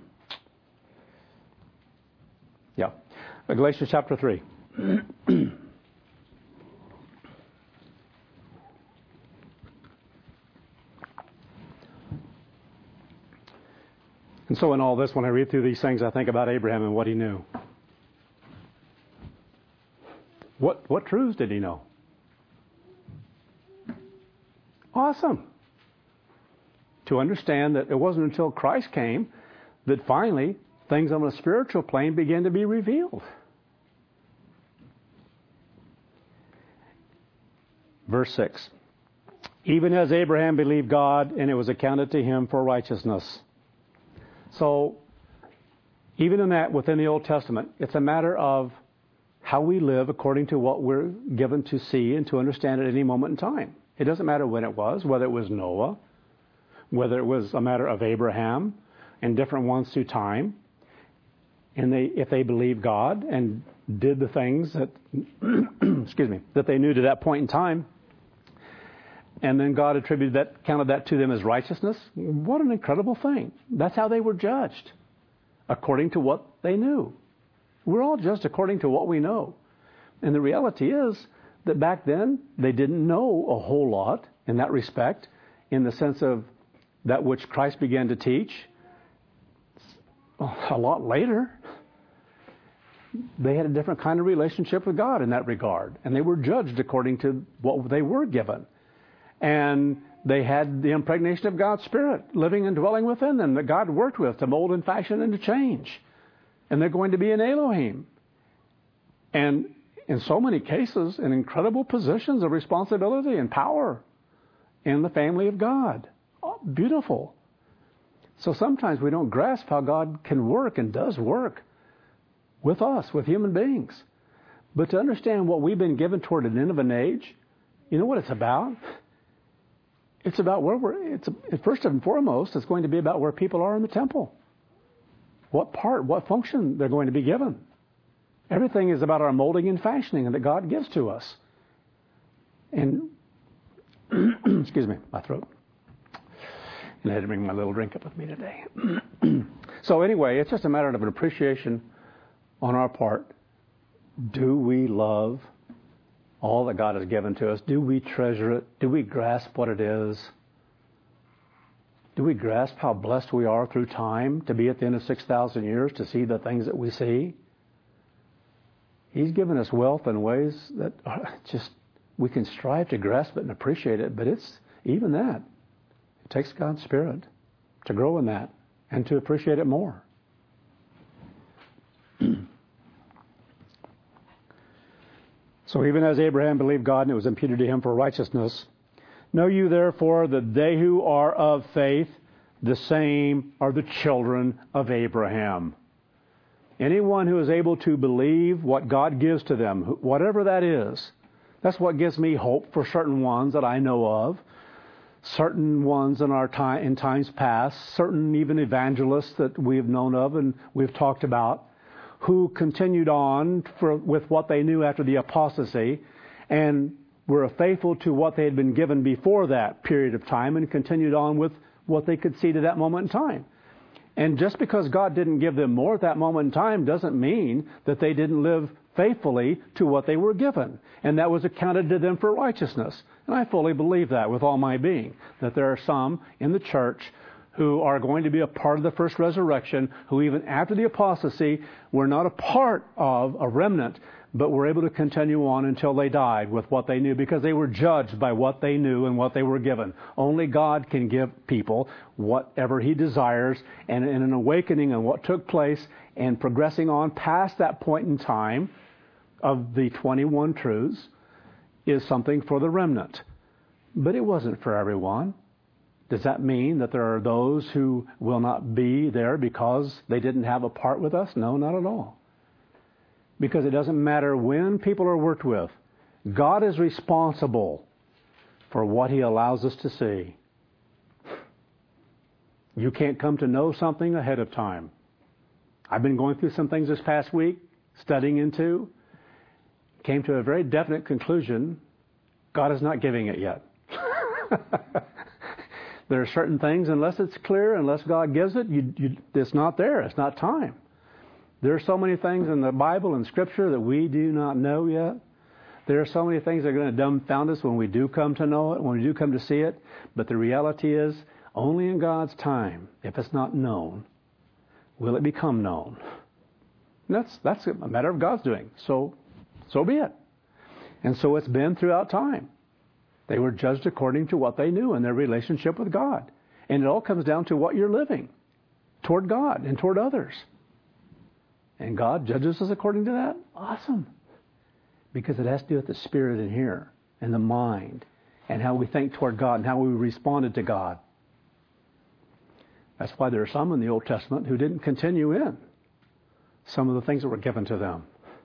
Yeah. Galatians chapter three. And so in all this, when I read through these things, I think about Abraham and what he knew. What what truths did he know? Awesome. To understand that it wasn't until Christ came that finally things on a spiritual plane began to be revealed. Verse six. Even as Abraham believed God, and it was accounted to him for righteousness. So, even in that, within the Old Testament, it's a matter of how we live according to what we're given to see and to understand at any moment in time. It doesn't matter when it was, whether it was Noah, whether it was a matter of Abraham, and different ones through time. And they, if they believed God and did the things that, excuse me, that they knew to that point in time, and then God attributed that, counted that to them as righteousness. What an incredible thing. That's how they were judged, according to what they knew. We're all judged according to what we know. And the reality is that back then, they didn't know a whole lot in that respect, in the sense of that which Christ began to teach. A lot later, they had a different kind of relationship with God in that regard. And they were judged according to what they were given. And they had the impregnation of God's Spirit living and dwelling within them that God worked with to mold and fashion and to change. And they're going to be in Elohim. And in so many cases, in incredible positions of responsibility and power in the family of God. Oh, beautiful. So sometimes we don't grasp how God can work and does work with us, with human beings. But to understand what we've been given toward an end of an age, you know what it's about? It's about where we're, it's first and foremost, it's going to be about where people are in the temple. What part, what function they're going to be given. Everything is about our molding and fashioning that God gives to us. And, excuse me, my throat. And I had to bring my little drink up with me today. So anyway, it's just a matter of an appreciation on our part. Do we love all that God has given to us? Do we treasure it? Do we grasp what it is? Do we grasp how blessed we are through time to be at the end of six thousand years to see the things that we see? He's given us wealth in ways that are just, we can strive to grasp it and appreciate it, but it's even that. It takes God's Spirit to grow in that and to appreciate it more. So even as Abraham believed God and it was imputed to him for righteousness, know you therefore that they who are of faith, the same are the children of Abraham. Anyone who is able to believe what God gives to them, whatever that is, that's what gives me hope for certain ones that I know of, certain ones in our time, in times past, certain even evangelists that we've known of and we've talked about, who continued on for, with what they knew after the apostasy and were faithful to what they had been given before that period of time and continued on with what they could see to that moment in time. And just because God didn't give them more at that moment in time doesn't mean that they didn't live faithfully to what they were given. And that was accounted to them for righteousness. And I fully believe that with all my being, that there are some in the church who are going to be a part of the first resurrection, who even after the apostasy were not a part of a remnant, but were able to continue on until they died with what they knew, because they were judged by what they knew and what they were given. Only God can give people whatever He desires, and in an awakening and what took place and progressing on past that point in time of the twenty-one truths is something for the remnant. But it wasn't for everyone. Does that mean that there are those who will not be there because they didn't have a part with us? No, not at all. Because it doesn't matter when people are worked with. God is responsible for what He allows us to see. You can't come to know something ahead of time. I've been going through some things this past week, studying into, came to a very definite conclusion. God is not giving it yet. There are certain things, unless it's clear, unless God gives it, you, you, it's not there. It's not time. There are so many things in the Bible and Scripture that we do not know yet. There are so many things that are going to dumbfound us when we do come to know it, when we do come to see it. But the reality is, only in God's time, if it's not known, will it become known. And that's that's a matter of God's doing. So, so be it. And so it's been throughout time. They were judged according to what they knew in their relationship with God. And it all comes down to what you're living toward God and toward others. And God judges us according to that? Awesome. Because it has to do with the spirit in here and the mind and how we think toward God and how we responded to God. That's why there are some in the Old Testament who didn't continue in some of the things that were given to them.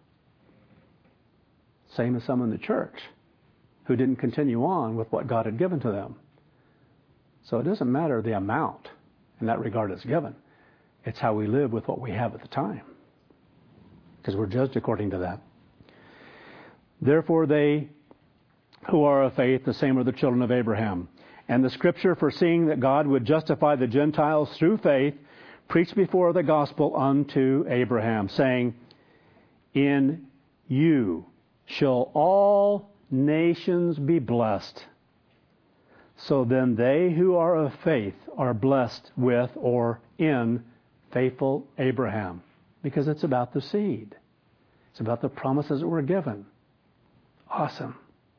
Same as some in the church who didn't continue on with what God had given to them. So it doesn't matter the amount in that regard it's given. It's how we live with what we have at the time. Because we're judged according to that. Therefore they who are of faith, the same are the children of Abraham. And the Scripture, foreseeing that God would justify the Gentiles through faith, preached before the gospel unto Abraham, saying, in you shall all nations be blessed. So then they who are of faith are blessed with or in faithful Abraham. Because it's about the seed. It's about the promises that were given. Awesome.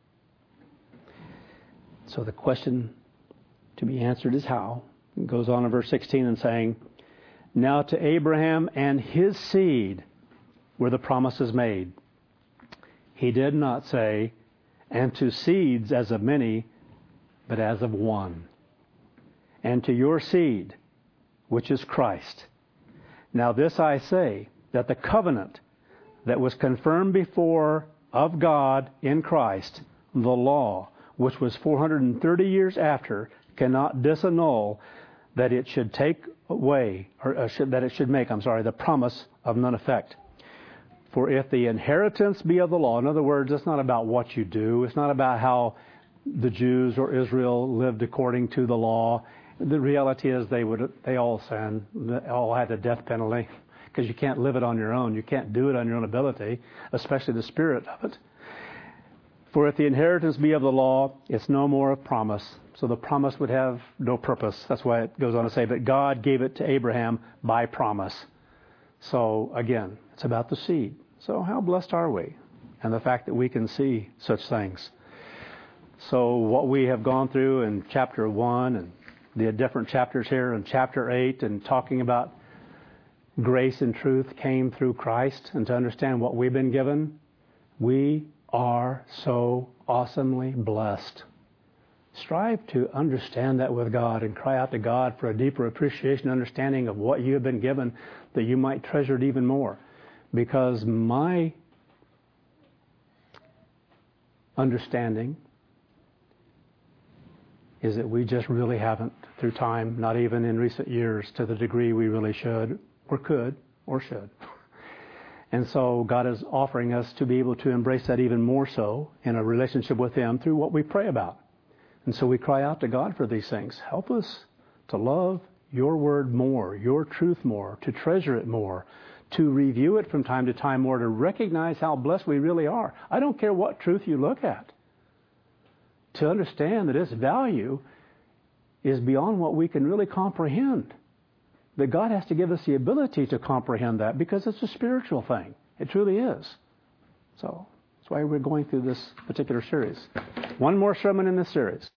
So the question to be answered is how. It goes on in verse sixteen and saying, now to Abraham and his seed were the promises made. He did not say, and to seeds as of many, but as of one. And to your seed, which is Christ. Now this I say, that the covenant that was confirmed before of God in Christ, the law, which was four hundred thirty years after, cannot disannul that it should take away, or uh, should, that it should make, I'm sorry, the promise of none effect. For if the inheritance be of the law, in other words, it's not about what you do. It's not about how the Jews or Israel lived according to the law. The reality is they would they all sinned. They all had the death penalty because you can't live it on your own. You can't do it on your own ability, especially the spirit of it. For if the inheritance be of the law, it's no more of promise. So the promise would have no purpose. That's why it goes on to say, but God gave it to Abraham by promise. So again, it's about the seed. So how blessed are we? And the fact that we can see such things. So what we have gone through in chapter one and the different chapters here in chapter eight and talking about grace and truth came through Christ, and to understand what we've been given, we are so awesomely blessed. strive to understand that with God and cry out to God for a deeper appreciation, understanding of what you have been given, that you might treasure it even more. Because my understanding is that we just really haven't, through time, not even in recent years, to the degree we really should, or could, or should. And so God is offering us to be able to embrace that even more so in a relationship with Him through what we pray about. And so we cry out to God for these things. Help us to love your word more, your truth more, to treasure it more, to review it from time to time more, to recognize how blessed we really are. I don't care what truth you look at. To understand that its value is beyond what we can really comprehend. That God has to give us the ability to comprehend that because it's a spiritual thing. It truly is. So that's why we're going through this particular series. One more sermon in this series.